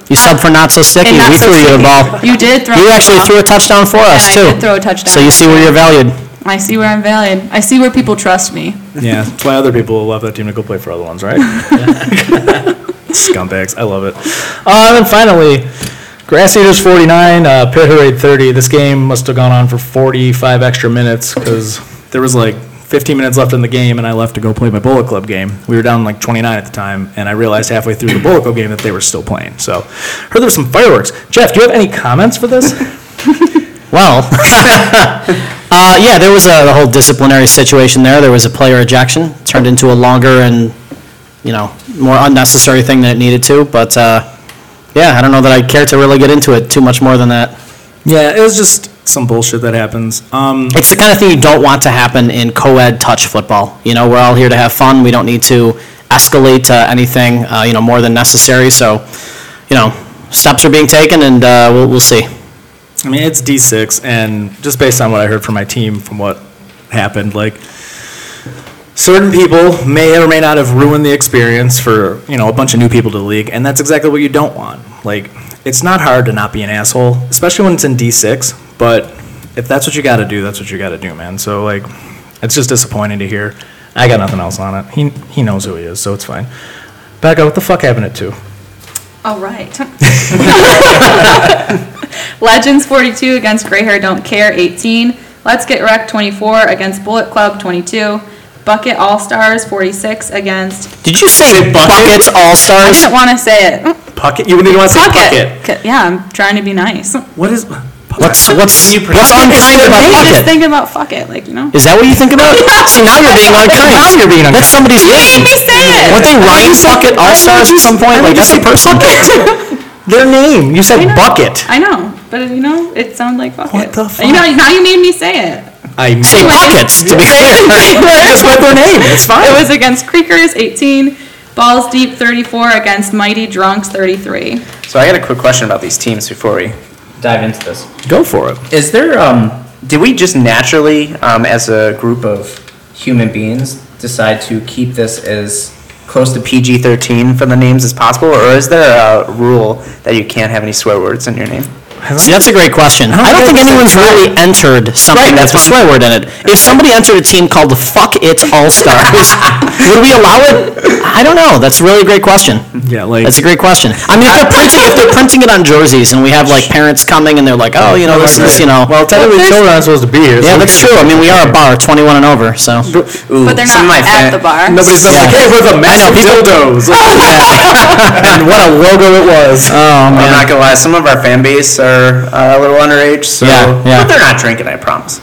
You subbed for Not So Sticky. And Not We So threw you the Sticky. ball. You did throw You the actually ball. threw a touchdown for us, And too. I did throw a touchdown. So you see where you're valued. I see where I'm valued. I see where people trust me. Yeah, that's why other people love that team to go play for other ones, right? Scumbags. I love it. And then finally, Grass Eaters 49, Pit Parade 30. This game must have gone on for 45 extra minutes because there was like 15 minutes left in the game, and I left to go play my Bullet Club game. We were down like 29 at the time, and I realized halfway through the Bullet Club game that they were still playing. So, heard there was some fireworks. Jeff, do you have any comments for this? Well, yeah, there was a whole disciplinary situation there. There was a player ejection, turned into a longer and, more unnecessary thing than it needed to. But, yeah, I don't know that I care to really get into it too much more than that. Yeah, it was just some bullshit that happens. It's the kind of thing you don't want to happen in co-ed touch football. We're all here to have fun. We don't need to escalate to anything, more than necessary. So, steps are being taken, and we'll see. I mean, it's D6, and just based on what I heard from my team, from what happened, like, certain people may or may not have ruined the experience for, a bunch of new people to the league, and that's exactly what you don't want. Like, it's not hard to not be an asshole, especially when it's in D6, but if that's what you gotta do, that's what you gotta do, man. So, like, it's just disappointing to hear. I got nothing else on it. He knows who he is, so it's fine. Becca, what the fuck happened at 2? All right. Legends 42 against Gray Hair Don't Care 18. Let's Get Wrecked 24 against Bullet Club 22. Bucket All Stars 46 against. Did you say Buckets All I Stars? didn't want to say it. Puckett? You didn't want to say Puckett. Yeah, I'm trying to be nice. What is... What's unkind about Maybe just Bucket? thinking about fuck it, Is that what you think about? See, now you're being unkind. Now you're being unkind. That's somebody's You name. made me say it. Weren't they Ryan Bucket All Stars at some point? Like, that's a person. Their name. You said I know. Bucket. I know, but it sounded like fuck What it. the fuck? Now you made me say it. I Say Buckets, to be clear. just with their name. It's fine. It was against Creekers 18, Balls Deep 34 against Mighty Drunks 33. So I got a quick question about these teams before we dive into this. Go for it. Is there, did we just naturally, as a group of human beings, decide to keep this as close to PG-13 for the names as possible, or is there a rule that you can't have any swear words in your name? See, that's a great question. I don't think anyone's really entered something that's a swear word in it. If somebody entered a team called the Fuck It All Stars, would we allow it? I don't know. That's a really great question. Yeah, like... That's a great question. I mean, if they're printing it on jerseys and we have like parents coming and they're like, oh, this is, Well, technically children aren't supposed to be here. Yeah, that's true. I mean, we are a bar, 21 and over, so. Ooh, But they're some not of my at fan- the bar. Nobody's been like, hey, we're the massive dildos. And what a logo it was. Oh, I'm man. not gonna lie, some of our fan base are a little underage, so Yeah. but they're not drinking, I promise.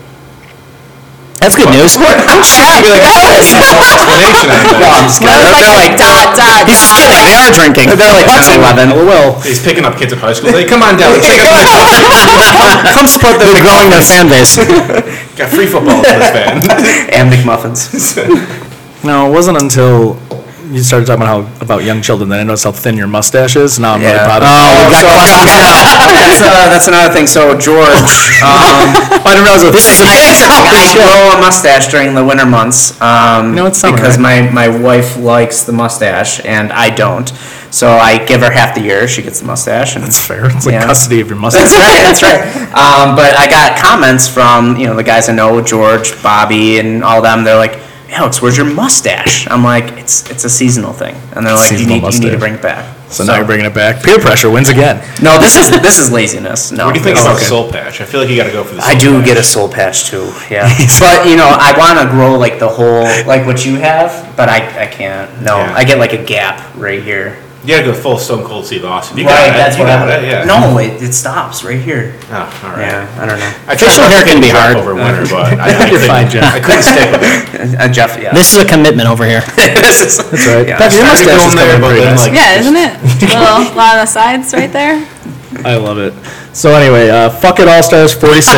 That's good news. I'm shocked. You're like, oh, it's Explanation on no, that. I'm just kidding. They're like, He's just kidding. They are drinking. they're like 10, 11. Well, He's picking up kids at high school. Hey, come on down. Check out my Come support them. They're growing their fan base. got free football for this fan. And McMuffins. no, it wasn't until you started talking about young children that I noticed how thin your mustache is. Now I'm really Yeah. bothered. Oh, we've got questions now. That's another thing. So George, I didn't realize This is a big topic. I grow a mustache during the winter months. it's summer, because right? my wife likes the mustache and I don't. So I give her half the year. She gets the mustache. And That's fair. It's like Yeah. custody of your mustache. That's right. But I got comments from the guys I know, George, Bobby, and all them. They're like, Alex, where's your mustache? I'm like, it's a seasonal thing, and they're like, you Seasonal need to mustache. bring it back. So now you're bringing it back. Peer pressure wins again. No, this is laziness. No. What do you think this about is- soul patch? I feel like you got to go for the soul I do patch. get a soul patch too. Yeah, but I want to grow like the whole like what you have, but I can't. No, Yeah. I get like a gap right here. You got to go full Stone Cold Steve Austin. You Right, got it. that's You what got I. it. Yeah. No, it stops right here. Oh, all right. Yeah, I don't know. I tried Facial hair can be hard. over winter, but I You're couldn't- fine, Jeff. I couldn't stick with it. Jeff, yeah. This is a commitment over here. That's right. Yeah. Becky, your I tried to mustache go is in there, coming but pretty then, nice. like, Yeah, isn't it? A lot of the sides right there. I love it. So anyway, Fuck It All Stars 46.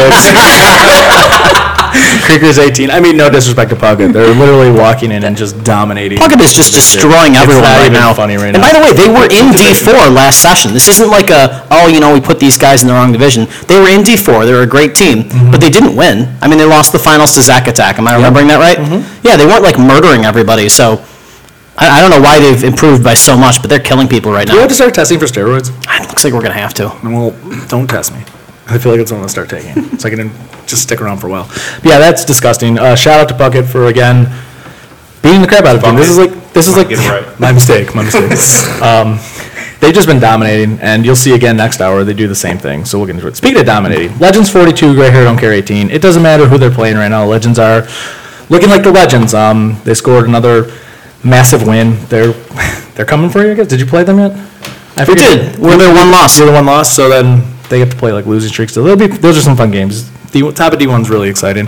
Creekers 18. I mean, no disrespect to Puckett. They're literally walking in and just dominating. Puckett is just destroying everyone not right even now. funny right and now. by the way, they were in D4 last session. This isn't like we put these guys in the wrong division. They were in D4. They were a great team, but they didn't win. I mean, they lost the finals to Zack Attack. Am I remembering that right? Yeah, they weren't like murdering everybody. So I don't know why they've improved by so much, but they're killing people right Do we now. have to start testing for steroids? It looks like we're going to have to. Well, don't test me. I feel like it's what I'm going to start taking, so I can just stick around for a while. But yeah, that's disgusting. Shout out to Puckett for, again, beating the crap out of them. This is like Get it right. my mistake. They've just been dominating, and you'll see again next hour they do the same thing, so we'll get into it. Speaking of dominating, Legends 42, Gray Hair Don't Care 18. It doesn't matter who they're playing right now. Legends are looking like the Legends. They scored another massive win. They're coming for you, I guess. Did you play them yet? We did. We're their one loss. You're the one loss, so then they get to play like losing streaks. So those are some fun games. The top of D1's really exciting.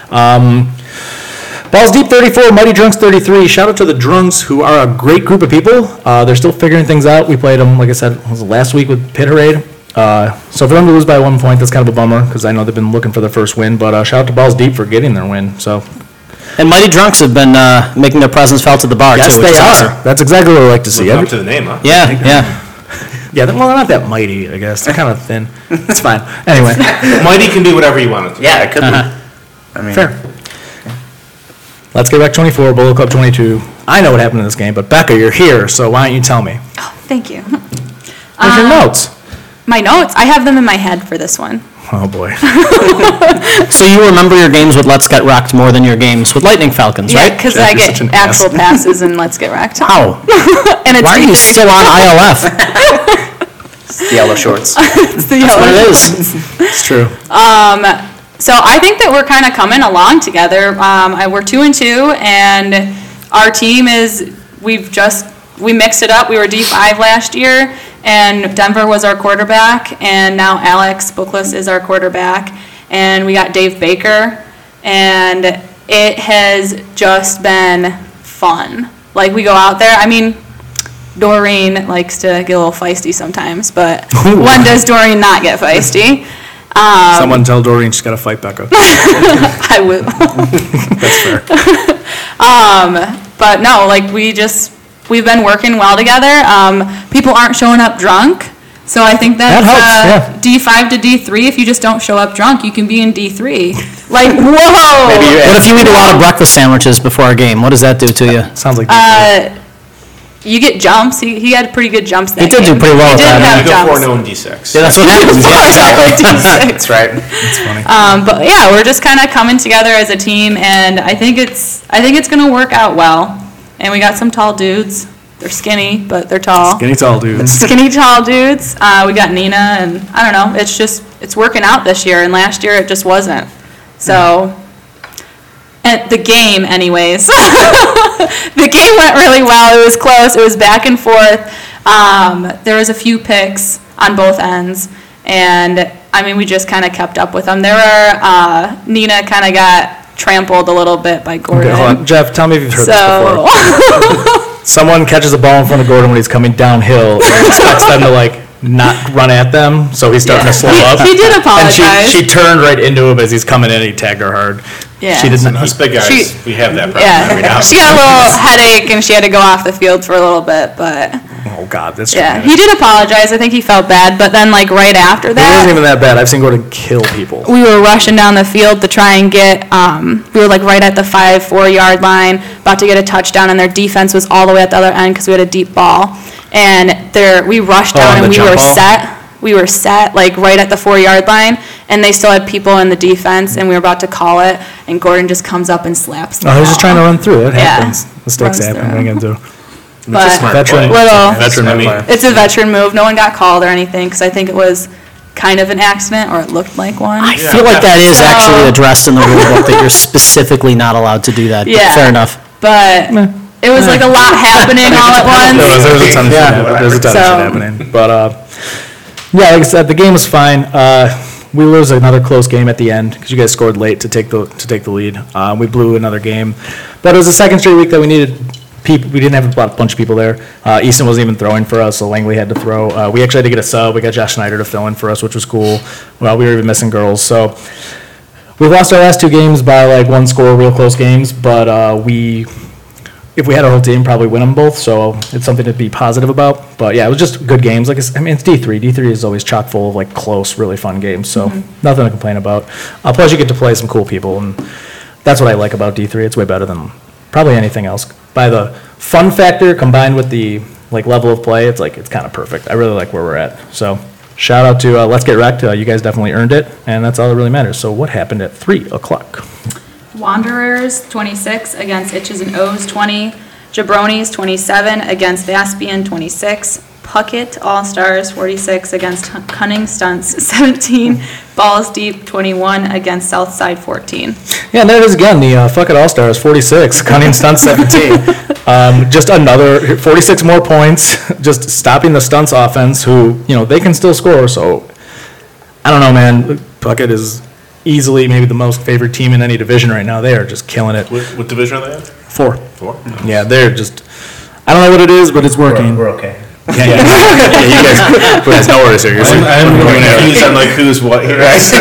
Balls Deep 34, Mighty Drunks 33. Shout out to the Drunks, who are a great group of people. They're still figuring things out. We played them, like I said, was it last week with Pit Parade. So for them to lose by 1 point, that's kind of a bummer because I know they've been looking for their first win. But shout out to Balls Deep for getting their win. So And Mighty Drunks have been making their presence felt at the bar, yes, too, which they is are. awesome. That's exactly what I like to see. Up to the name, huh? Yeah. Yeah, well, they're not that mighty, I guess. They're kind of thin. It's fine. Anyway, Mighty can do whatever you want it to. Yeah, it could be. I mean, fair. Let's get back 24, Bullet Club 22. I know what happened in this game, but Becca, you're here, so why don't you tell me? Thank you. Where's your notes? My notes, I have them in my head for this one. Oh, boy. So you remember your games with Let's Get Wrecked more than your games with Lightning Falcons, Yeah, right? because Jeff, I you're get such an actual ass. passes and Let's Get Wrecked. How? And it's Why are you still on ILF? the yellow shorts. It's the That's what yellow. it is. It's true. So I think that we're kind of coming along together. We're 2-2, and our team is we mixed it up. We were D5 last year, and Denver was our quarterback, and now Alex Bookless is our quarterback, and we got Dave Baker, and it has just been fun. Like, we go out there. I mean, Doreen likes to get a little feisty sometimes, but when does Doreen not get feisty? Someone tell Doreen she's got to fight Becca. I will. That's fair. But no, like we've been working well together. People aren't showing up drunk, so I think That that's helps, D5 to D3. If you just don't show up drunk, you can be in D3. Like, whoa! What if you eat a lot of breakfast sandwiches before a game? What does that do to you? Sounds like You get jumps. He had pretty good jumps that He did do game. pretty well He with did that, have You go jumps. 4-0 and D6. Yeah, that's what happens. Yeah. That's right. it's funny. But yeah, we're just kind of coming together as a team, and I think it's gonna work out well. And we got some tall dudes. They're skinny, but they're tall. Skinny tall dudes. Skinny tall dudes. We got Nina, and I don't know. It's working out this year, and last year it just wasn't. So, at the game, anyways, the game went really well. It was close. It was back and forth. There was a few picks on both ends, and I mean, we just kind of kept up with them. Nina kind of got trampled a little bit by Gordon. Okay, hold on. Jeff, tell me if you've heard this So, before. Someone catches a ball in front of Gordon when he's coming downhill and expects them to, like, not run at them, so he's starting to slow up. he did And apologize. she turned right into him as he's coming in, and he tagged her hard. Yeah. She did So not. us big guys, She- we have that problem every now Yeah, and she got a little headache and she had to go off the field for a little bit, but Oh, God, that's yeah, traumatic. he did apologize. I think he felt bad, but then like right after It wasn't even that, that bad. I've seen Gordon kill people. we were rushing down the field to try and get, we were like right at the 5-4 yard line, about to get a touchdown, and their defense was all the way at the other end because we had a deep ball. And we rushed down on and the we jump were ball? set. We were set like right at the 4 yard line, and they still had people in the defense, and we were about to call it, and Gordon just comes up and slaps the Oh, he was just ball. trying to run through. It Yeah. happens. Mistakes Runs happen. through. What are you going to do? But Veteran. little, Veteran I mean, move. it's a veteran move. No one got called or anything because I think it was kind of an accident, or it looked like one. I feel like that is actually addressed in the rule book, that you're specifically not allowed to do that. But Yeah. fair enough. But it was like a lot happening all at once. There was a ton of shit Yeah. happening. There's a ton of So- shit happening. But, yeah, like I said, the game was fine. We lose another close game at the end because you guys scored late to take the lead. We blew another game. But it was the second straight week that we needed people. We didn't have a bunch of people there. Easton wasn't even throwing for us, so Langley had to throw. We actually had to get a sub. We got Josh Schneider to fill in for us, which was cool. Well, we were even missing girls. So we lost our last two games by like one score, real close games. But if we had our whole team, probably win them both. So it's something to be positive about. But yeah, it was just good games. Like I mean, it's D3. D3 is always chock full of like close, really fun games. So nothing to complain about. Plus, you get to play some cool people, and that's what I like about D3. It's way better than probably anything else. By the fun factor combined with the level of play, it's kind of perfect. I really like where we're at. So shout out to Let's Get Wrecked. You guys definitely earned it, and that's all that really matters. So what happened at 3 o'clock? Wanderers 26 against Itches and O's 20. Jabronis 27 against Vaspian 26. Puckett All-Stars 46 against Cunning Stunts 17. Balls Deep 21 against Southside 14. Yeah, and there it is again. The Puckett All-Stars 46, Cunning Stunts 17. Just another 46 more points. Just stopping the Stunts offense, who they can still score. So I don't know, man. Puckett is easily maybe the most favored team in any division right now. They are just killing it. What division are they in? 4. 4? Yeah, they're just. I don't know what it is, but it's working. We're okay. Yeah, you guys know where it's here. I'm confused on who's what here.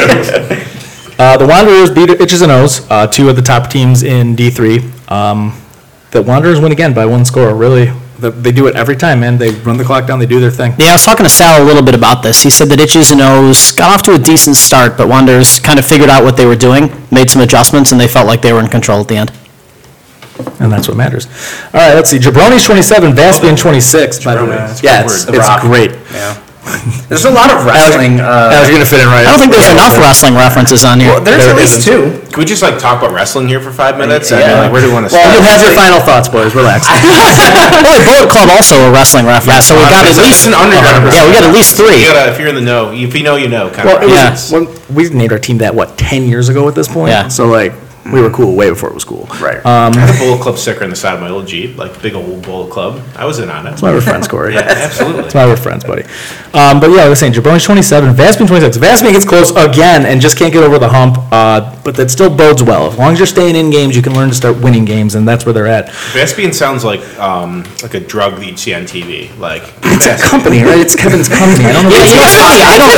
The Wanderers beat Itches and O's, 2 of the top teams in D3. The Wanderers win again by 1 score. Really, they do it every time, man. They run the clock down. They do their thing. Yeah, I was talking to Sal a little bit about this. He said that Itches and O's got off to a decent start, but Wanderers kind of figured out what they were doing, made some adjustments, and they felt like they were in control at the end. And that's what matters. All right, let's see. Jabronis 27, Vaspian 26. By the way, yeah, it's great. Yeah. There's a lot of wrestling. Alex, you're gonna fit in right. I don't think there's enough wrestling references on here. Well, there's at least 2. Can we just talk about wrestling here for 5 minutes? Yeah. I mean, where do we want to start? Well, you have your final thoughts, boys. Relax. Well, Bullet Club also a wrestling reference, so we got at least an underground. Yeah, we got at least 3. If you're in the know, if you know, you know. Kind Well, of. when we named our team that 10 years ago at this point. Yeah. So we were cool way before it was cool. Right. I had a Bullet Club sticker on the side of my old Jeep, big old Bullet Club. I was in on it. That's why we're friends, Corey. Yeah, absolutely. That's why we're friends, buddy. But yeah, I was saying, Jabronis 27, Vaspian 26. Vaspian gets close again and just can't get over the hump, but that still bodes well. As long as you're staying in games, you can learn to start winning games, and that's where they're at. Vaspian sounds like a drug that you'd see on TV. It's a company, right? It's Kevin's company. I don't know. I don't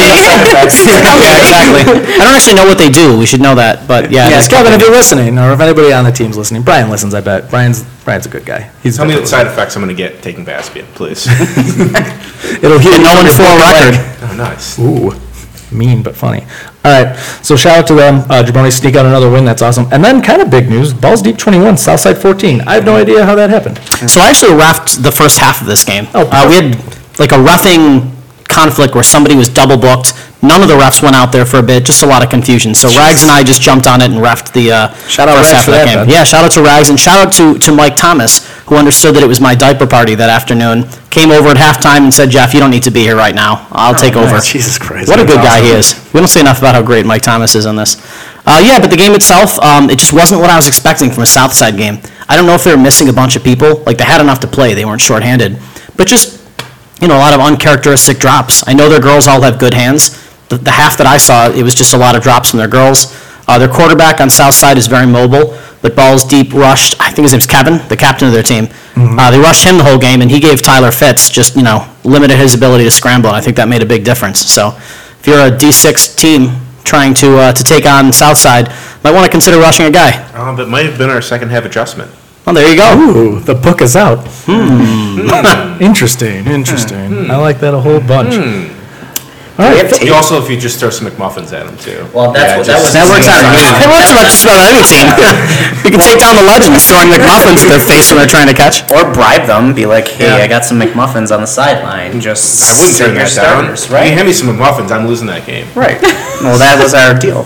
exactly. I don't actually know what they do. We should know that, but yeah. Yes, Kevin, if you're listening, or if anybody on the team's listening, Brian listens, I bet. Brian's a good guy. Tell me the side effects I'm going to get taking Vaspian, please. It'll heal No one for a record. Oh, nice. Ooh, mean but funny. All right, so shout out to them. Jabronis sneak out another win. That's awesome. And then kind of big news, Balls Deep 21, Southside 14. I have no idea how that happened. So I actually reffed the first half of this game. Oh, we had a reffing conflict where somebody was double booked. None of the refs went out there for a bit, just a lot of confusion. So Rags and I just jumped on it and reffed the Shout out first Rags half for of the that, game. bud. Yeah, shout out to Rags and shout out to Mike Thomas, who understood that it was my diaper party that afternoon. Came over at halftime and said, "Jeff, you don't need to be here right now. I'll take over." Jesus Christ. What a good That's guy he awesome. is. We don't say enough about how great Mike Thomas is on this. But the game itself, it just wasn't what I was expecting from a Southside game. I don't know if they were missing a bunch of people. They had enough to play. They weren't shorthanded. But just, a lot of uncharacteristic drops. I know their girls all have good hands. The half that I saw, it was just a lot of drops from their girls. Their quarterback on Southside is very mobile, but Balls Deep rushed, I think his name's Kevin, the captain of their team. They rushed him the whole game, and he gave Tyler Fitz just, limited his ability to scramble, and I think that made a big difference. So if you're a D6 team trying to take on Southside, might want to consider rushing a guy. That might have been our second half adjustment. Well, there you go. Ooh, the book is out. Interesting. I like that a whole bunch. All right. You also, if you just throw some McMuffins at him, too. Well, that works on me. It works just about any team. You can take down the Legends throwing McMuffins to their face when they're trying to catch. Or bribe them, be like, hey, I got some McMuffins on the sideline. Just I wouldn't turn your that down. starters, Right? You right? hand me some McMuffins, I'm losing that game. Right. Well, that was our deal.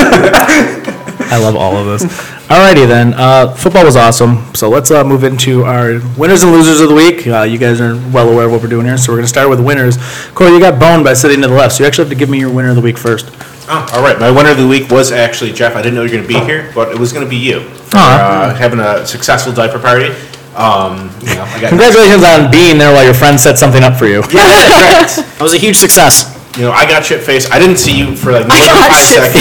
I love all of this. Alrighty then, football was awesome. So let's move into our winners and losers of the week. You guys are well aware of what we're doing here, so we're going to start with winners. Corey, you got boned by sitting to the left, so you actually have to give me your winner of the week first. Oh, all right. My winner of the week was actually Jeff. I didn't know you were going to be here, but it was going to be you for having a successful diaper party. I got Congratulations on being there while your friend set something up for you. Yeah, that's correct. That was a huge success. I got shit-faced. I didn't see you for more than 5 seconds.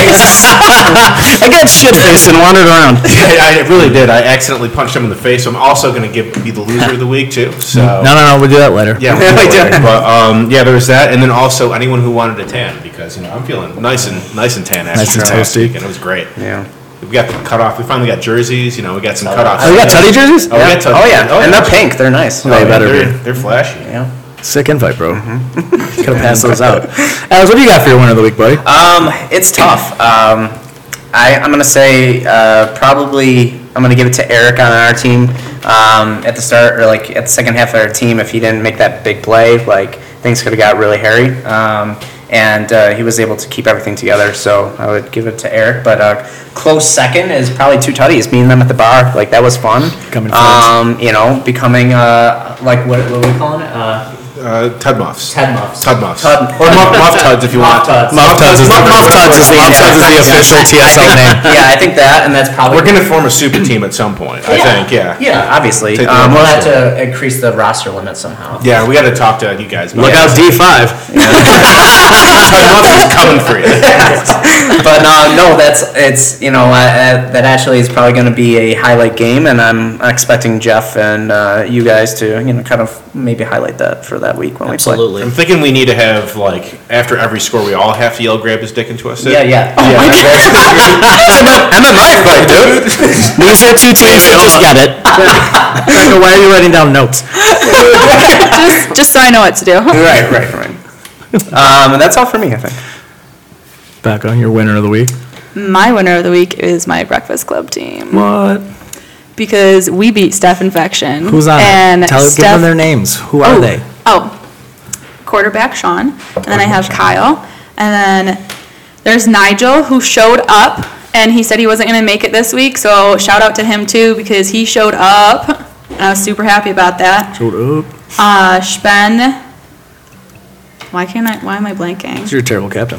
I got shit-faced and wandered around. I really did. I accidentally punched him in the face, so I'm also going to be the loser of the week, too. So. No, we'll do that later. Yeah, we'll do that later. But, there was that. And then also anyone who wanted a tan, because, I'm feeling nice and tan after Nice and last toasty. week, and it was great. Yeah. We got the cutoff. We finally got jerseys. We got some cutoffs. Oh, you got Tutty jerseys? Oh, we got Tutty. Oh, yeah. And they're pink. They're nice. They better be. They're flashy. Yeah. Sick invite, bro. Could have passed those out. Alex, what do you got for your winner of the week, buddy? It's tough. I'm going to say probably I'm going to give it to Eric on our team at the start, or like at the second half of our team. If he didn't make that big play, like things could have got really hairy. And he was able to keep everything together, so I would give it to Eric. But close second is probably two tutties, meeting them at the bar. Like, that was fun. Becoming friends. Becoming, like, what are we calling it? Tud Muffs. Ted Muffs. Tud Muffs. Tud- Or Muff Tuds if you want. Muff Tuds is the official TSL name. Yeah, I think that, and that's probably... We're going to form a super team at some point, I think, yeah. Yeah, obviously. Take the We'll have ownership. to increase the roster limit somehow. Yeah, we got to talk to you guys. Look out, D5. Tud Muffs is coming for you. But no, that actually is probably going to be a highlight game, and I'm expecting Jeff and you guys to kind of maybe highlight that for that week when we play. I'm thinking we need to have, like, after every score, we all have to yell, grab his dick into a sit. Yeah. MMA fight, dude. These are two teams that just get it. Becca, why are you writing down notes? Just so I know what to do. Right. And that's all for me, I think. Becca, your winner of the week. My winner of the week is my Breakfast Club team. What? Because we beat Steph Infection. Who's on and it? Give them their names. Who are they? Quarterback Sean, and then I have Kyle, and then there's Nigel, who showed up, and he said he wasn't going to make it this week, so shout out to him too, because he showed up, and I was super happy about that. Showed up. Spen, why am I blanking? You're a terrible captain.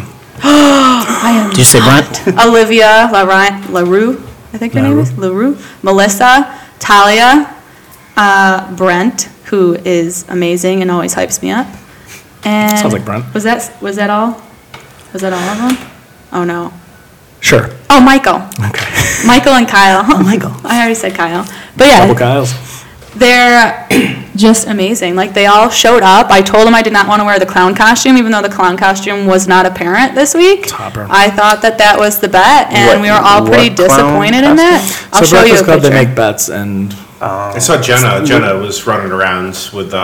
I am. Did you say Brent? Olivia LaRue, I think her name is LaRue. Melissa, Talia, Brent, who is amazing and always hypes me up. And Sounds like Brent. Was that all? Was that all of them? Oh no. Sure. Oh, Michael. Okay. Michael and Kyle. Michael. I already said Kyle. But yeah, Couple Kyles. they're just amazing. Like, they all showed up. I told them I did not want to wear the clown costume, even though the clown costume was not apparent this week. Topper. I thought that was the bet, and we were all pretty what clown disappointed in that. I'll So show you a Breakfast Club, they picture. make bets, and I saw Jenna. Jenna was running around with,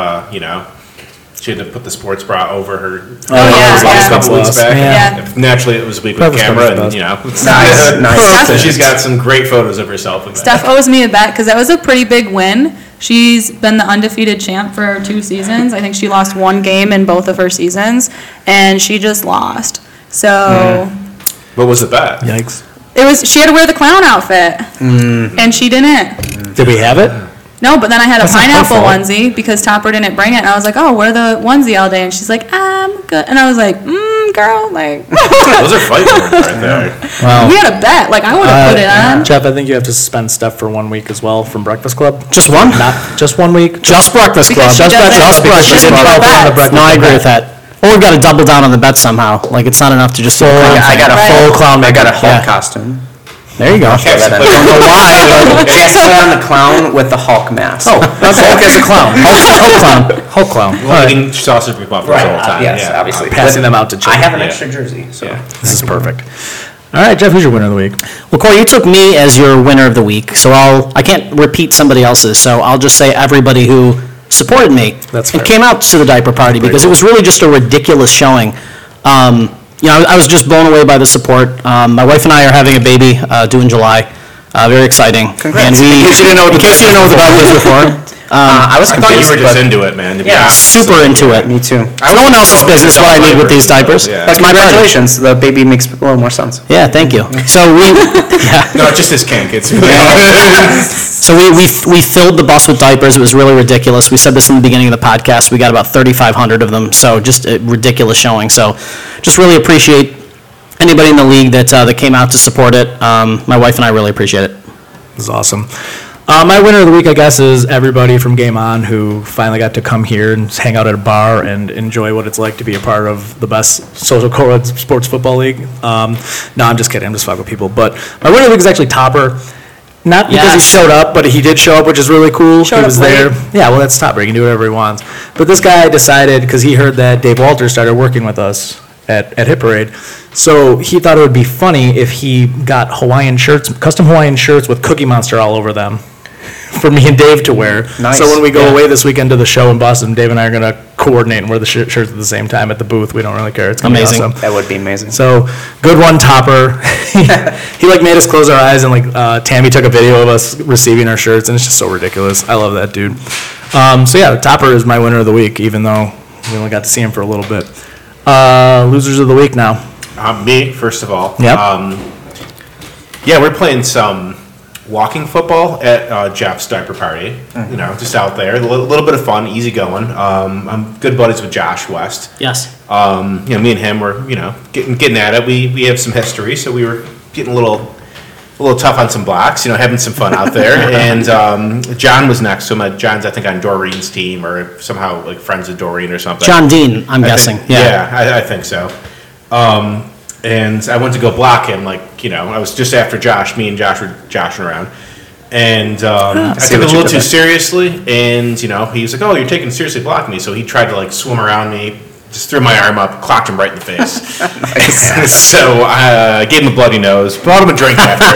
she had to put the sports bra over her. yeah, a yeah. couple weeks back. Yeah. Naturally, it was a week with Breakfast camera, Club is and Nice. So she's got some great photos of herself with that. Steph owes me a bet because that was a pretty big win. She's been the undefeated champ for 2 seasons. I think she lost 1 game in both of her seasons, and she just lost. So What was the bet? yikes. she had to wear the clown outfit, and she didn't. Did we have it? No, but then I had a That's not her pineapple fault. onesie because Topper didn't bring it, and I was like, "Oh, wear the onesie all day," and she's like, "I'm good," and I was like, girl, like." Those are fight words right there. Wow. We had a bet. Like, I would have put it on. Jeff, I think you have to suspend Steph for 1 week as well from Breakfast Club. Just one? Not just 1 week. Just Breakfast Club. Because she doesn't- Just Because Breakfast she didn't Club. follow through on the Breakfast No, I Club agree bet. with that. Or we've got to double down on the bet somehow. Like, it's not enough to just do a clown I thing. got a Right. full clown I got a makeup. Hulk Yeah. costume. There you go. I don't know why, but she has to put on the clown with the Hulk mask. Oh, Hulk as a clown. Hulk clown. Well, eating sausage McMuffins Right, all the time. yes, yeah. obviously. Passing them out to I children. have an Yeah. extra jersey, so. Yeah. This is perfect. All right, Jeff, who's your winner of the week? Well, Corey, you took me as your winner of the week, so I can't repeat somebody else's, so I'll just say everybody who supported me That's and fair. came out to the diaper party because it was really just a ridiculous showing. I was just blown away by the support. My wife and I are having a baby due in July. Very exciting. Congrats. And In case you didn't know what the diaper was before. I was I thought you confused, were just but into it, man. To be Yeah, honest. Super into it. me too. It's no one else's business what I need with these diapers. Yeah. But It's my party. congratulations, the baby makes a little more sense. Yeah, thank you. So No, it's just his kink. It's So we filled the bus with diapers. It was really ridiculous. We said this in the beginning of the podcast. We got about 3,500 of them. So just a ridiculous showing. So just really appreciate anybody in the league that came out to support it. My wife and I really appreciate it. This is awesome. My winner of the week, I guess, is everybody from Game On who finally got to come here and hang out at a bar and enjoy what it's like to be a part of the best social co-ed sports football league. No, I'm just kidding. I'm just fucking with people. But my winner of the week is actually Topper. Not because Yes. he showed up, but he did show up, which is really cool. Showed he up was late. there. Yeah, well, that's Topper. He can do whatever he wants. But this guy decided, because he heard that Dave Walters started working with us at Hit Parade, so he thought it would be funny if he got Hawaiian shirts, custom Hawaiian shirts with Cookie Monster all over them. for me and Dave to wear. Nice. So when we go Yeah. away this weekend to the show in Boston, Dave and I are going to coordinate and wear the shirts at the same time at the booth. We don't really care. It's gonna be Amazing. awesome. That would be amazing. So, good one, Topper. he like made us close our eyes, and like Tammy took a video of us receiving our shirts, and it's just so ridiculous. I love that dude. So yeah, Topper is my winner of the week, even though we only got to see him for a little bit. Losers of the week now. Me, first of all. Yep. Yeah, we're playing some walking football at Jeff's diaper party. You know, just out there, a little bit of fun, easy going. I'm good buddies with Josh West. Yes. You know, me and him were, you know, getting at it. We have some history, so we were getting a little tough on some blocks, you know, having some fun out there. And John was next to him. John's, I think, on Doreen's team, or somehow like friends of Doreen or something. John Dean, I'm I guessing. think- I think so. And I went to go block him, like, you know, I was just after Josh. Me and Josh were joshing around. And I See took it what a you little did too there. seriously. And, you know, he was like, oh, you're taking seriously blocking me. So he tried to, like, swim around me, just threw my arm up, clocked him right in the face. So I gave him a bloody nose, brought him a drink after.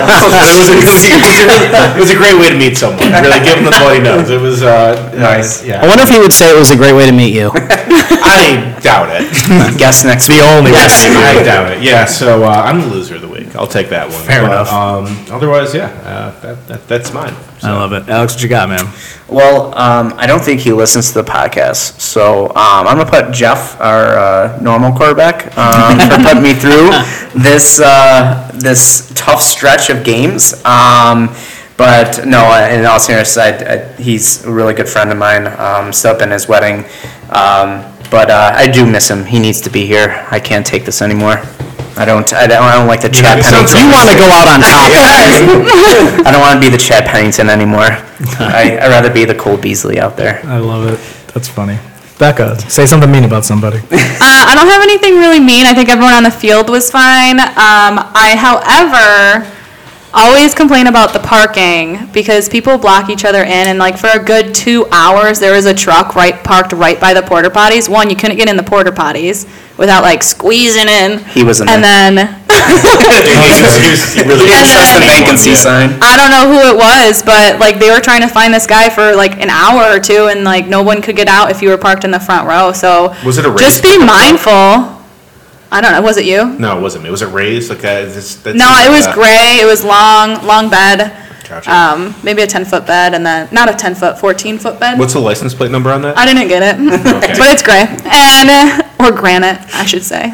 It was a great way to meet someone. Really, give him the bloody nose. It was Nice. Yeah. I wonder if he would say it was a great way to meet you. I doubt it. Guess next The only way. I doubt it. Yeah, so I'm the loser of the week. I'll take that one. Fair enough. Otherwise, that's mine. I love it. Alex, what you got, man? Well, I don't think he listens to the podcast, so I'm gonna put Jeff, our normal quarterback, for putting me through this tough stretch of games. But no, in all seriousness, he's a really good friend of mine. Still up in his wedding, but I do miss him. He needs to be here. I can't take this anymore. I don't like the Chad it sounds Pennington. You want to go out on top. I don't want to be the Chad Pennington anymore. I'd rather be the Cole Beasley out there. I love it. That's funny. Becca, say something mean about somebody. I don't have anything really mean. I think everyone on the field was fine. I, however, always complain about the parking because people block each other in, and like for a good 2 hours there was a truck parked right by the porta potties. One, you couldn't get in the porta potties without like squeezing in. He was in and there. then He really He And assessed the then- vacancy sign. I don't know who it was, but like they were trying to find this guy for like an hour or two, and like no one could get out if you were parked in the front row. So Was it a race? just be mindful. I don't know. Was it you? No, it wasn't me. Was it raised? Like No, it was gray. It was long bed. Gotcha. Maybe a 10-foot bed, and then not a 10-foot, 14-foot bed. What's the license plate number on that? I didn't get it, but it's gray and or granite, I should say.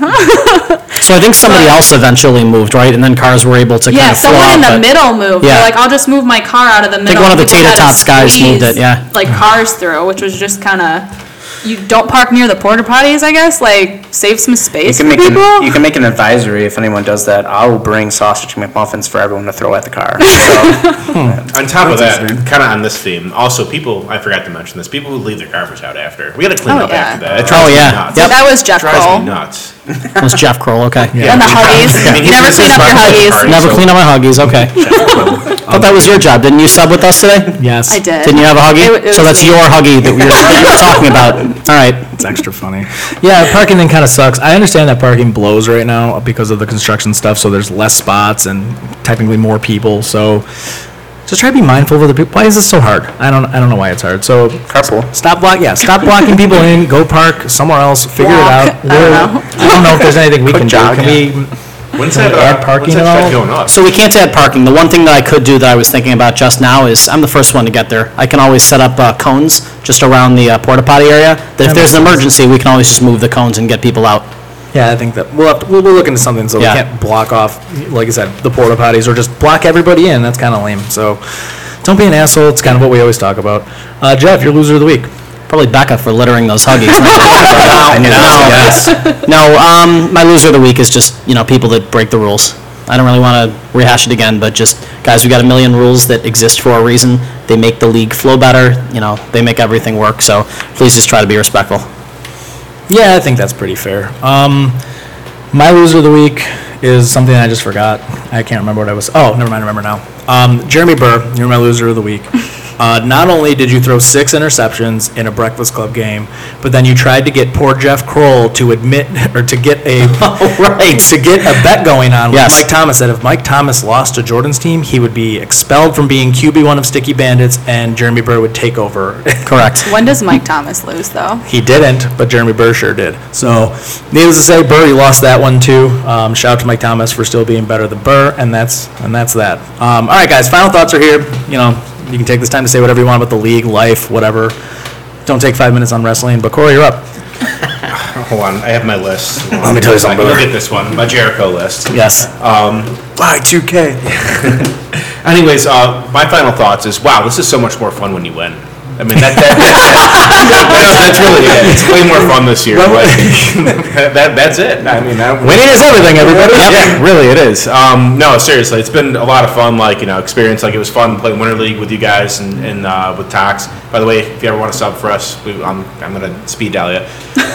So I think somebody else eventually moved, right? And then cars were able to kind Yeah, of flow someone in out. the middle moved. Yeah. They're like, I'll just move my car out of the middle. one of the People had Tater to Tots guys moved squeeze, it, yeah. Like cars through, which was just kind of. You don't park near the porta potties, I guess. Like, save some You space can for make people. you can make an advisory if anyone does that. I'll bring sausage McMuffins for everyone to throw at the car. So, On top of that, kind of on this theme, also people, I forgot to mention this, people who leave their garbage out after. We got to clean Oh, up yeah. after that. It drives me yeah. nuts. Yep. That was Jeff Drives Kroll. me nuts. It was Jeff Kroll, okay. And the Huggies. I mean, he Never just clean says up your about the Huggies. party, Never so- clean up my Huggies, okay. Thought that was your job. Didn't you sub with us today? Yes. I did. Didn't you have a Huggy? It So was that's me. your Huggy that you were talking about. All right. It's extra funny. Yeah, parking then kind of sucks. I understand that parking blows right now because of the construction stuff, so there's less spots and technically more people. So just try to be mindful of the people. Why is this so hard? I don't know why it's hard. So carpool. stop blocking people in. Go park somewhere else. Figure it out. Walk. I don't know. If there's anything we can do. jog, Can we? When's Can that, we add parking when's that at all? start going up? So we can't add parking. The one thing that I could do that I was thinking about just now is I'm the first one to get there. I can always set up cones just around the porta potty area. That if there's an emergency, we can always just move the cones and get people out. Yeah, I think that we'll look into something so Yeah. we can't block off, like I said, the porta potties or just block everybody in. That's kind of lame. So don't be an asshole. It's kind of what we always talk about. Jeff, your loser of the week. Probably Becca for littering those Huggies. I knew that. No, my loser of the week is just, people that break the rules. I don't really want to rehash it again, but just, guys, we got a million rules that exist for a reason. They make the league flow better. They make everything work. So please just try to be respectful. Yeah, I think that's pretty fair. My loser of the week is something I just forgot. I can't remember what I was. Oh, never mind. I remember now. Jeremy Burr, you're my loser of the week. not only did you throw 6 interceptions in a Breakfast Club game, but then you tried to get poor Jeff Kroll to admit or to get a to get a bet going on with Mike Thomas that if Mike Thomas lost to Jordan's team, he would be expelled from being QB1 of Sticky Bandits and Jeremy Burr would take over. Correct. When does Mike Thomas lose, though? He didn't, but Jeremy Burr sure did. So, needless to say, Burr, you lost that one too. Shout out to Mike Thomas for still being better than Burr, and that's that. All right, guys, final thoughts are here. You can take this time to say whatever you want about the league, life, whatever. Don't take 5 minutes on wrestling, but Corey, you're up. Hold on, I have my list. Let me tell you something. Look at this one, my Jericho list. Yes. Y2K. Anyways, my final thoughts is, wow, this is so much more fun when you win. I mean, that's really it. It's way more fun this year. That's it. I mean, winning is everything, everybody. Yeah, really, it is. No, seriously, it's been a lot of fun. Experience. It was fun playing Winter League with you guys and with Tox. By the way, if you ever want to sub for us, I'm gonna speed dial you.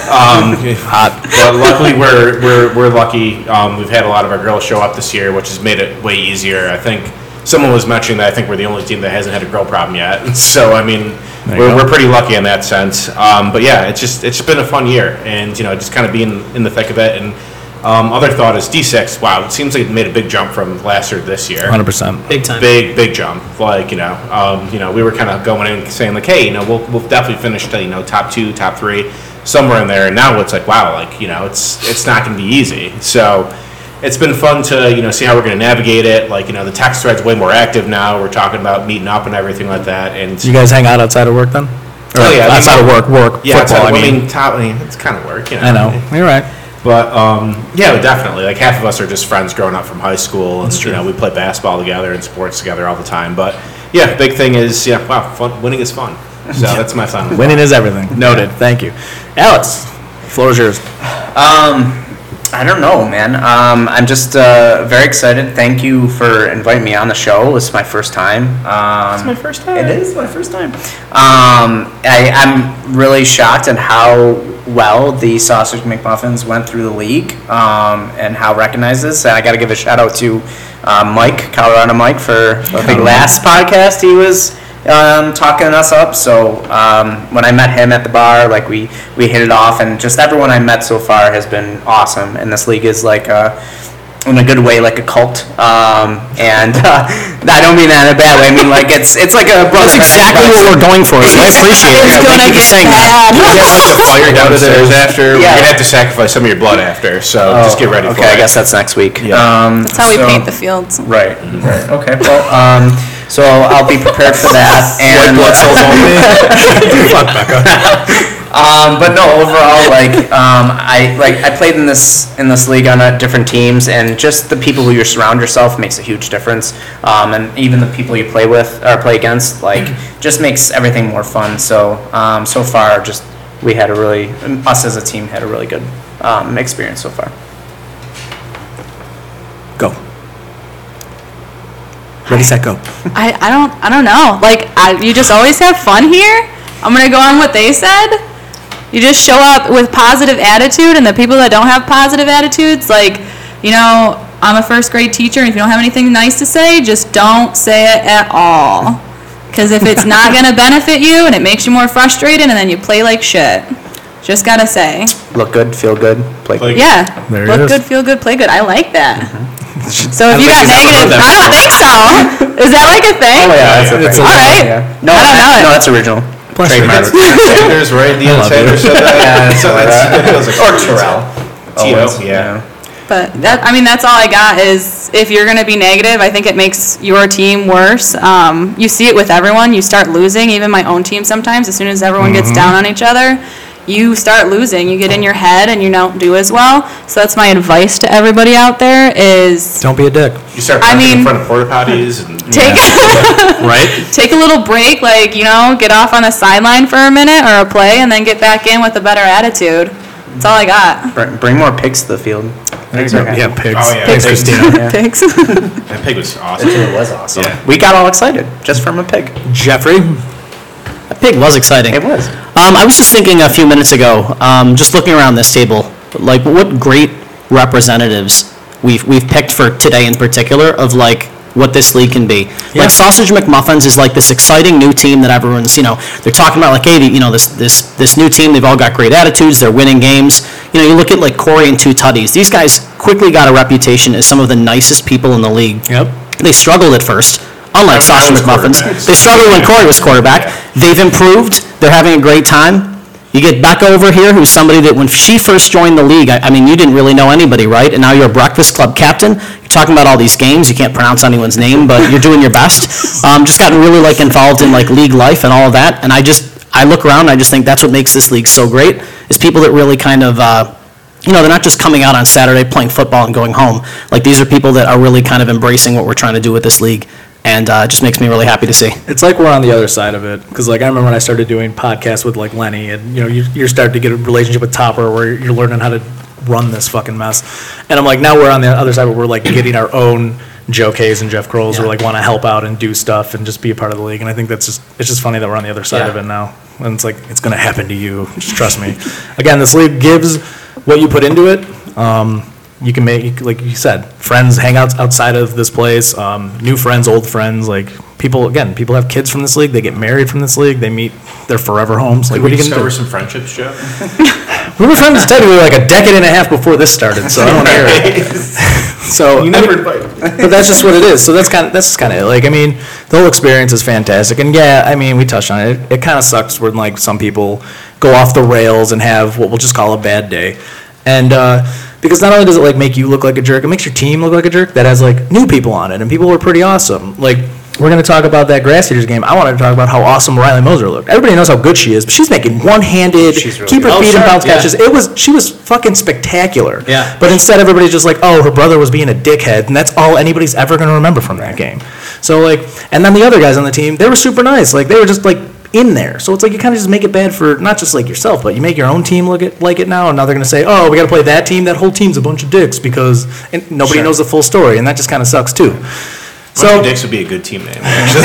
But luckily, we're lucky. We've had a lot of our girls show up this year, which has made it way easier. I think someone was mentioning that I think we're the only team that hasn't had a girl problem yet. So I mean, we're pretty lucky in that sense. But yeah, it's been a fun year, and just kind of being in the thick of it. And other thought is D6. Wow, it seems like it made a big jump from last year to this year. 100%, big time, big jump. We were kind of going in saying hey, we'll definitely finish top 2, top 3, somewhere in there. And now it's like wow, it's not going to be easy. So it's been fun to see how we're going to navigate it. The text thread's way more active now. We're talking about meeting up and everything like that. And you guys hang out outside of work then? Outside of work. Yeah, football. It's kind of work. I know. You're right. But yeah, definitely. Half of us are just friends growing up from high school, and we play basketball together and sports together all the time. But yeah, big thing is fun. Winning is fun. So that's my final. Winning is everything. Noted. Thank you, Alex. Floor is yours. I don't know, man. I'm just very excited. Thank you for inviting me on the show. It's my first time. It's my first time. It is my first time. I'm really shocked at how well the Sausage McMuffins went through the league and how recognized this. And I got to give a shout out to Mike, Colorado Mike, for I think last podcast he was talking us up. So when I met him at the bar, we hit it off, and just everyone I met so far has been awesome. And this league is in a good way, like a cult. And I don't mean that in a bad way. I mean it's like a brother. That's exactly what we're going for. So I appreciate it. Thank you for saying that. Fire downstairs after. Yeah. We're gonna have to sacrifice some of your blood after. So just get ready for it. Okay, I guess that's next week. Yeah. That's how we paint the fields. Right. Right. Okay. Well. So I'll be prepared for that. And blood cells only. Fuck Becca. But no, overall, I played in this league on different teams, and just the people who you surround yourself makes a huge difference. And even the people you play with or play against, just makes everything more fun. So so far, us as a team had a really good experience so far. Go. Ready, set, go. I don't know. You just always have fun here. I'm gonna go on what they said. You just show up with positive attitude, and the people that don't have positive attitudes, I'm a first grade teacher, and if you don't have anything nice to say, just don't say it at all. Because if it's not gonna benefit you, and it makes you more frustrated, and then you play like shit. Just gotta say. Look good, feel good, play good. Yeah. There it Look is. good, feel good, play good. I like that. Mm-hmm. So if you got negative, I don't think so. Is that a thing? Oh yeah, that's a all right. Yeah. No, I don't know no, that's original. Trademark. Sanders, right? Deion Sanders said that. Yeah, So it feels like or Terrell. Tito, yeah. But that's all I got is if you're going to be negative, I think it makes your team worse. You see it with everyone. You start losing, even my own team sometimes. As soon as everyone gets down on each other, you start losing. You get in your head and you don't do as well. So that's my advice to everybody out there is... Don't be a dick. You start in front of porta potties and... Right? Take a little break, get off on the sideline for a minute or a play, and then get back in with a better attitude. That's all I got. Bring more pigs to the field. Pigs. Yeah, pigs. Oh, yeah. Pigs, Christina. Yeah. Pigs. That pig was awesome. It was awesome. Yeah. We got all excited just from a pig. Jeffrey? That pig was exciting. It was. I was just thinking a few minutes ago, just looking around this table, what great representatives we've picked for today in particular of what this league can be. Like Sausage McMuffins is like this exciting new team that everyone's, they're talking about like, hey, this new team, they've all got great attitudes, they're winning games. You look at like Corey and Two Tutties. These guys quickly got a reputation as some of the nicest people in the league. Yep. They struggled at first, unlike Sausage McMuffins. They struggled when Corey was quarterback. They've improved. They're having a great time. You get Becca over here, who's somebody that when she first joined the league, I mean, you didn't really know anybody, right? And now you're a Breakfast Club captain. You're talking about all these games. You can't pronounce anyone's name, but you're doing your best. Just gotten really like involved in like league life and all of that. And I look around and I just think that's what makes this league so great, is people that really kind of, they're not just coming out on Saturday playing football and going home. Like, these are people that are really kind of embracing what we're trying to do with this league. And it just makes me really happy to see. It's like we're on the other side of it. Because, like, I remember when I started doing podcasts with, like, Lenny, and, you're starting to get a relationship with Topper where you're learning how to run this fucking mess. And I'm like, now we're on the other side where we're, like, getting our own Joe K's and Jeff Krolls who, like, want to help out and do stuff and just be a part of the league. And I think it's just funny that we're on the other side of it now. And it's like, it's going to happen to you. Just trust me. Again, this league gives what you put into it. You can make, like you said, friends hang out outside of this place, new friends, old friends, like people have kids from this league, they get married from this league, they meet their forever homes. Like, what are you going to do? Some friendships, Joe? We were friends technically like a decade and a half before this started, so I don't hear it. So you never invite. But that's just what it is. So that's kind of it. Like, I mean, the whole experience is fantastic, and I mean, we touched on it. It kind of sucks when like some people go off the rails and have what we'll just call a bad day, and because not only does it like make you look like a jerk, it makes your team look like a jerk that has like new people on it, and people were pretty awesome. Like, we're going to talk about that Grass Eaters game. I wanted to talk about how awesome Riley Moser looked. Everybody knows how good she is, but she's making one-handed, really keep her good. feet and bounce catches. She was fucking spectacular. Yeah. But instead, everybody's just like, oh, her brother was being a dickhead, and that's all anybody's ever going to remember from that game. So, like, and then the other guys on the team, they were super nice. Like, they were just, like, in there. So it's like you kind of just make it bad for not just like yourself, but you make your own team look like it now, and now they're going to say, oh, we got to play that team. That whole team's a bunch of dicks because nobody knows the full story, and that just kind of sucks too. So dicks would be a good team name, actually.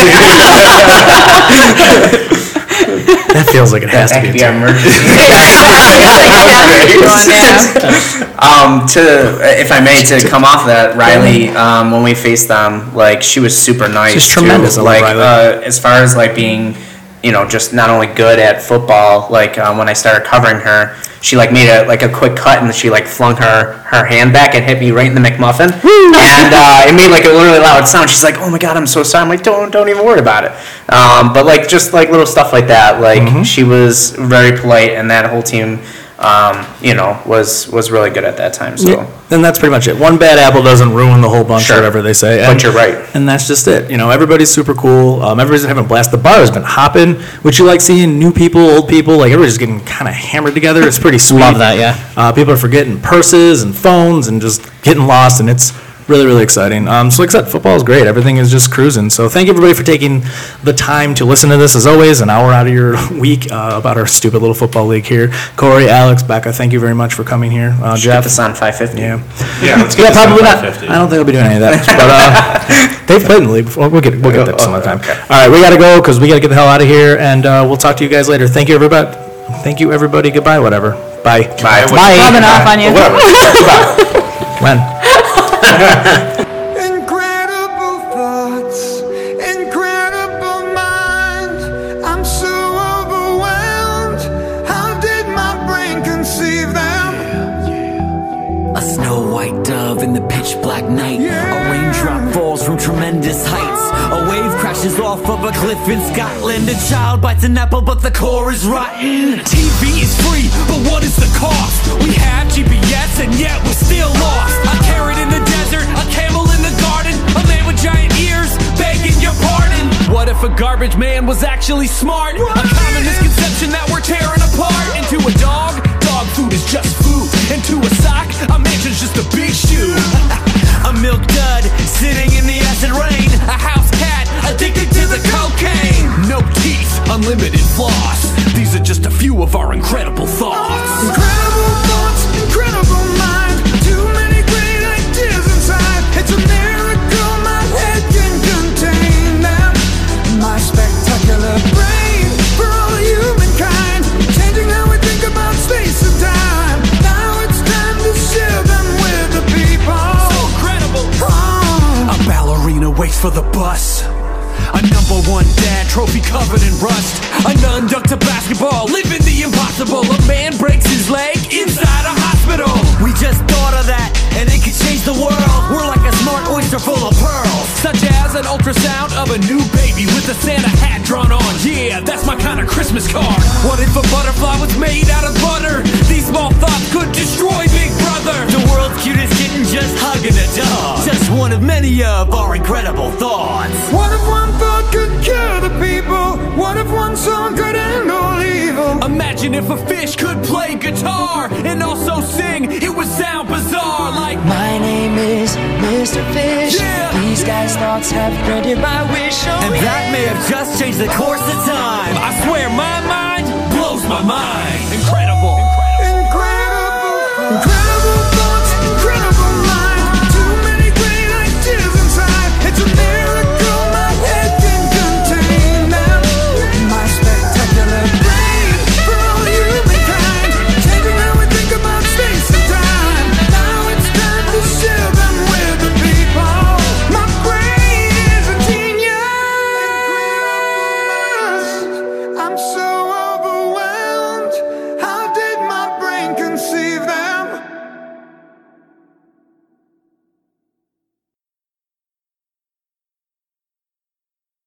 That feels like it has to be our emergency. If I may, to come off that, Riley, when we faced them, like, she was super nice. She's tremendous. Like, as far as like being, just not only good at football. Like, when I started covering her, she like made a quick cut and she like flung her hand back and hit me right in the McMuffin, and it made like a really loud sound. She's like, "Oh my God, I'm so sorry." I'm like, "Don't even worry about it." But like just like little stuff like that. Like she was very polite, and that whole team, was really good at that time. So. Yeah. And that's pretty much it. One bad apple doesn't ruin the whole bunch, or whatever they say. But you're right. And that's just it. Everybody's super cool. Everybody's having a blast. The bar has been hopping, which you like seeing new people, old people. Like, everybody's getting kind of hammered together. It's pretty sweet. Love that, yeah. People are forgetting purses and phones and just getting lost, and it's really, really exciting. So like I said, football is great. Everything is just cruising. So thank you, everybody, for taking the time to listen to this, as always, an hour out of your week about our stupid little football league here. Corey, Alex, Becca, thank you very much for coming here. Jeff. Get this on 550. Yeah. Let's get this on probably not. 550. I don't think I'll be doing any of that. But they've played in the league before. We'll get that some other time. Okay. All right, we got to go because we got to get the hell out of here, and we'll talk to you guys later. Thank you, everybody. Thank you, everybody. Goodbye, whatever. Bye. Bye. Rubbing off on you. When? Incredible thoughts, incredible mind. I'm so overwhelmed. How did my brain conceive them? A snow white dove in the pitch black night. A raindrop falls from tremendous heights. A wave crashes off of a cliff in Scotland. A child bites an apple, but the core is rotten. TV is free, but what is the cost? We have GPS, and yet we're still lost. A carrot in the desert, a camel in the garden, a man with giant ears begging your pardon. What if a garbage man was actually smart? A common misconception that we're tearing apart. Into a dog food is just food. Into a sock, a mansion's just a big shoe. A milk dud sitting in the acid rain. A house cat addicted to the cocaine. No teeth, unlimited floss. These are just a few of our incredible thoughts. Incredible thoughts, incredible mind. Too many great ideas inside. It's a miracle my head can contain them. My spectacular brain for all humankind, changing how we think about space and time. Now it's time to share them with the people. So incredible. Oh. A ballerina waits for the bus. A #1 dad, trophy covered in rust. A nun ducked to basketball, living the impossible. A man breaks his leg inside a hospital. We just thought of that, and it could change the world. We're like a smart oyster full of pearls. Such as an ultrasound of a new baby with a Santa hat drawn on. Yeah, that's my kind of Christmas card. What if a butterfly was made out of butter? These small thoughts could destroy Big Brother. The world's cutest kitten just hugging a dog. Just one of many of our incredible thoughts. What if one thought could cure the people? What if one song could end all evil? Imagine if a fish could play guitar and also sing, it would sound bizarre like my name is Mr. Fish. Yeah. These guys' thoughts have granted my wish. Oh, and that may have just changed the course of time. I swear my mind blows my mind.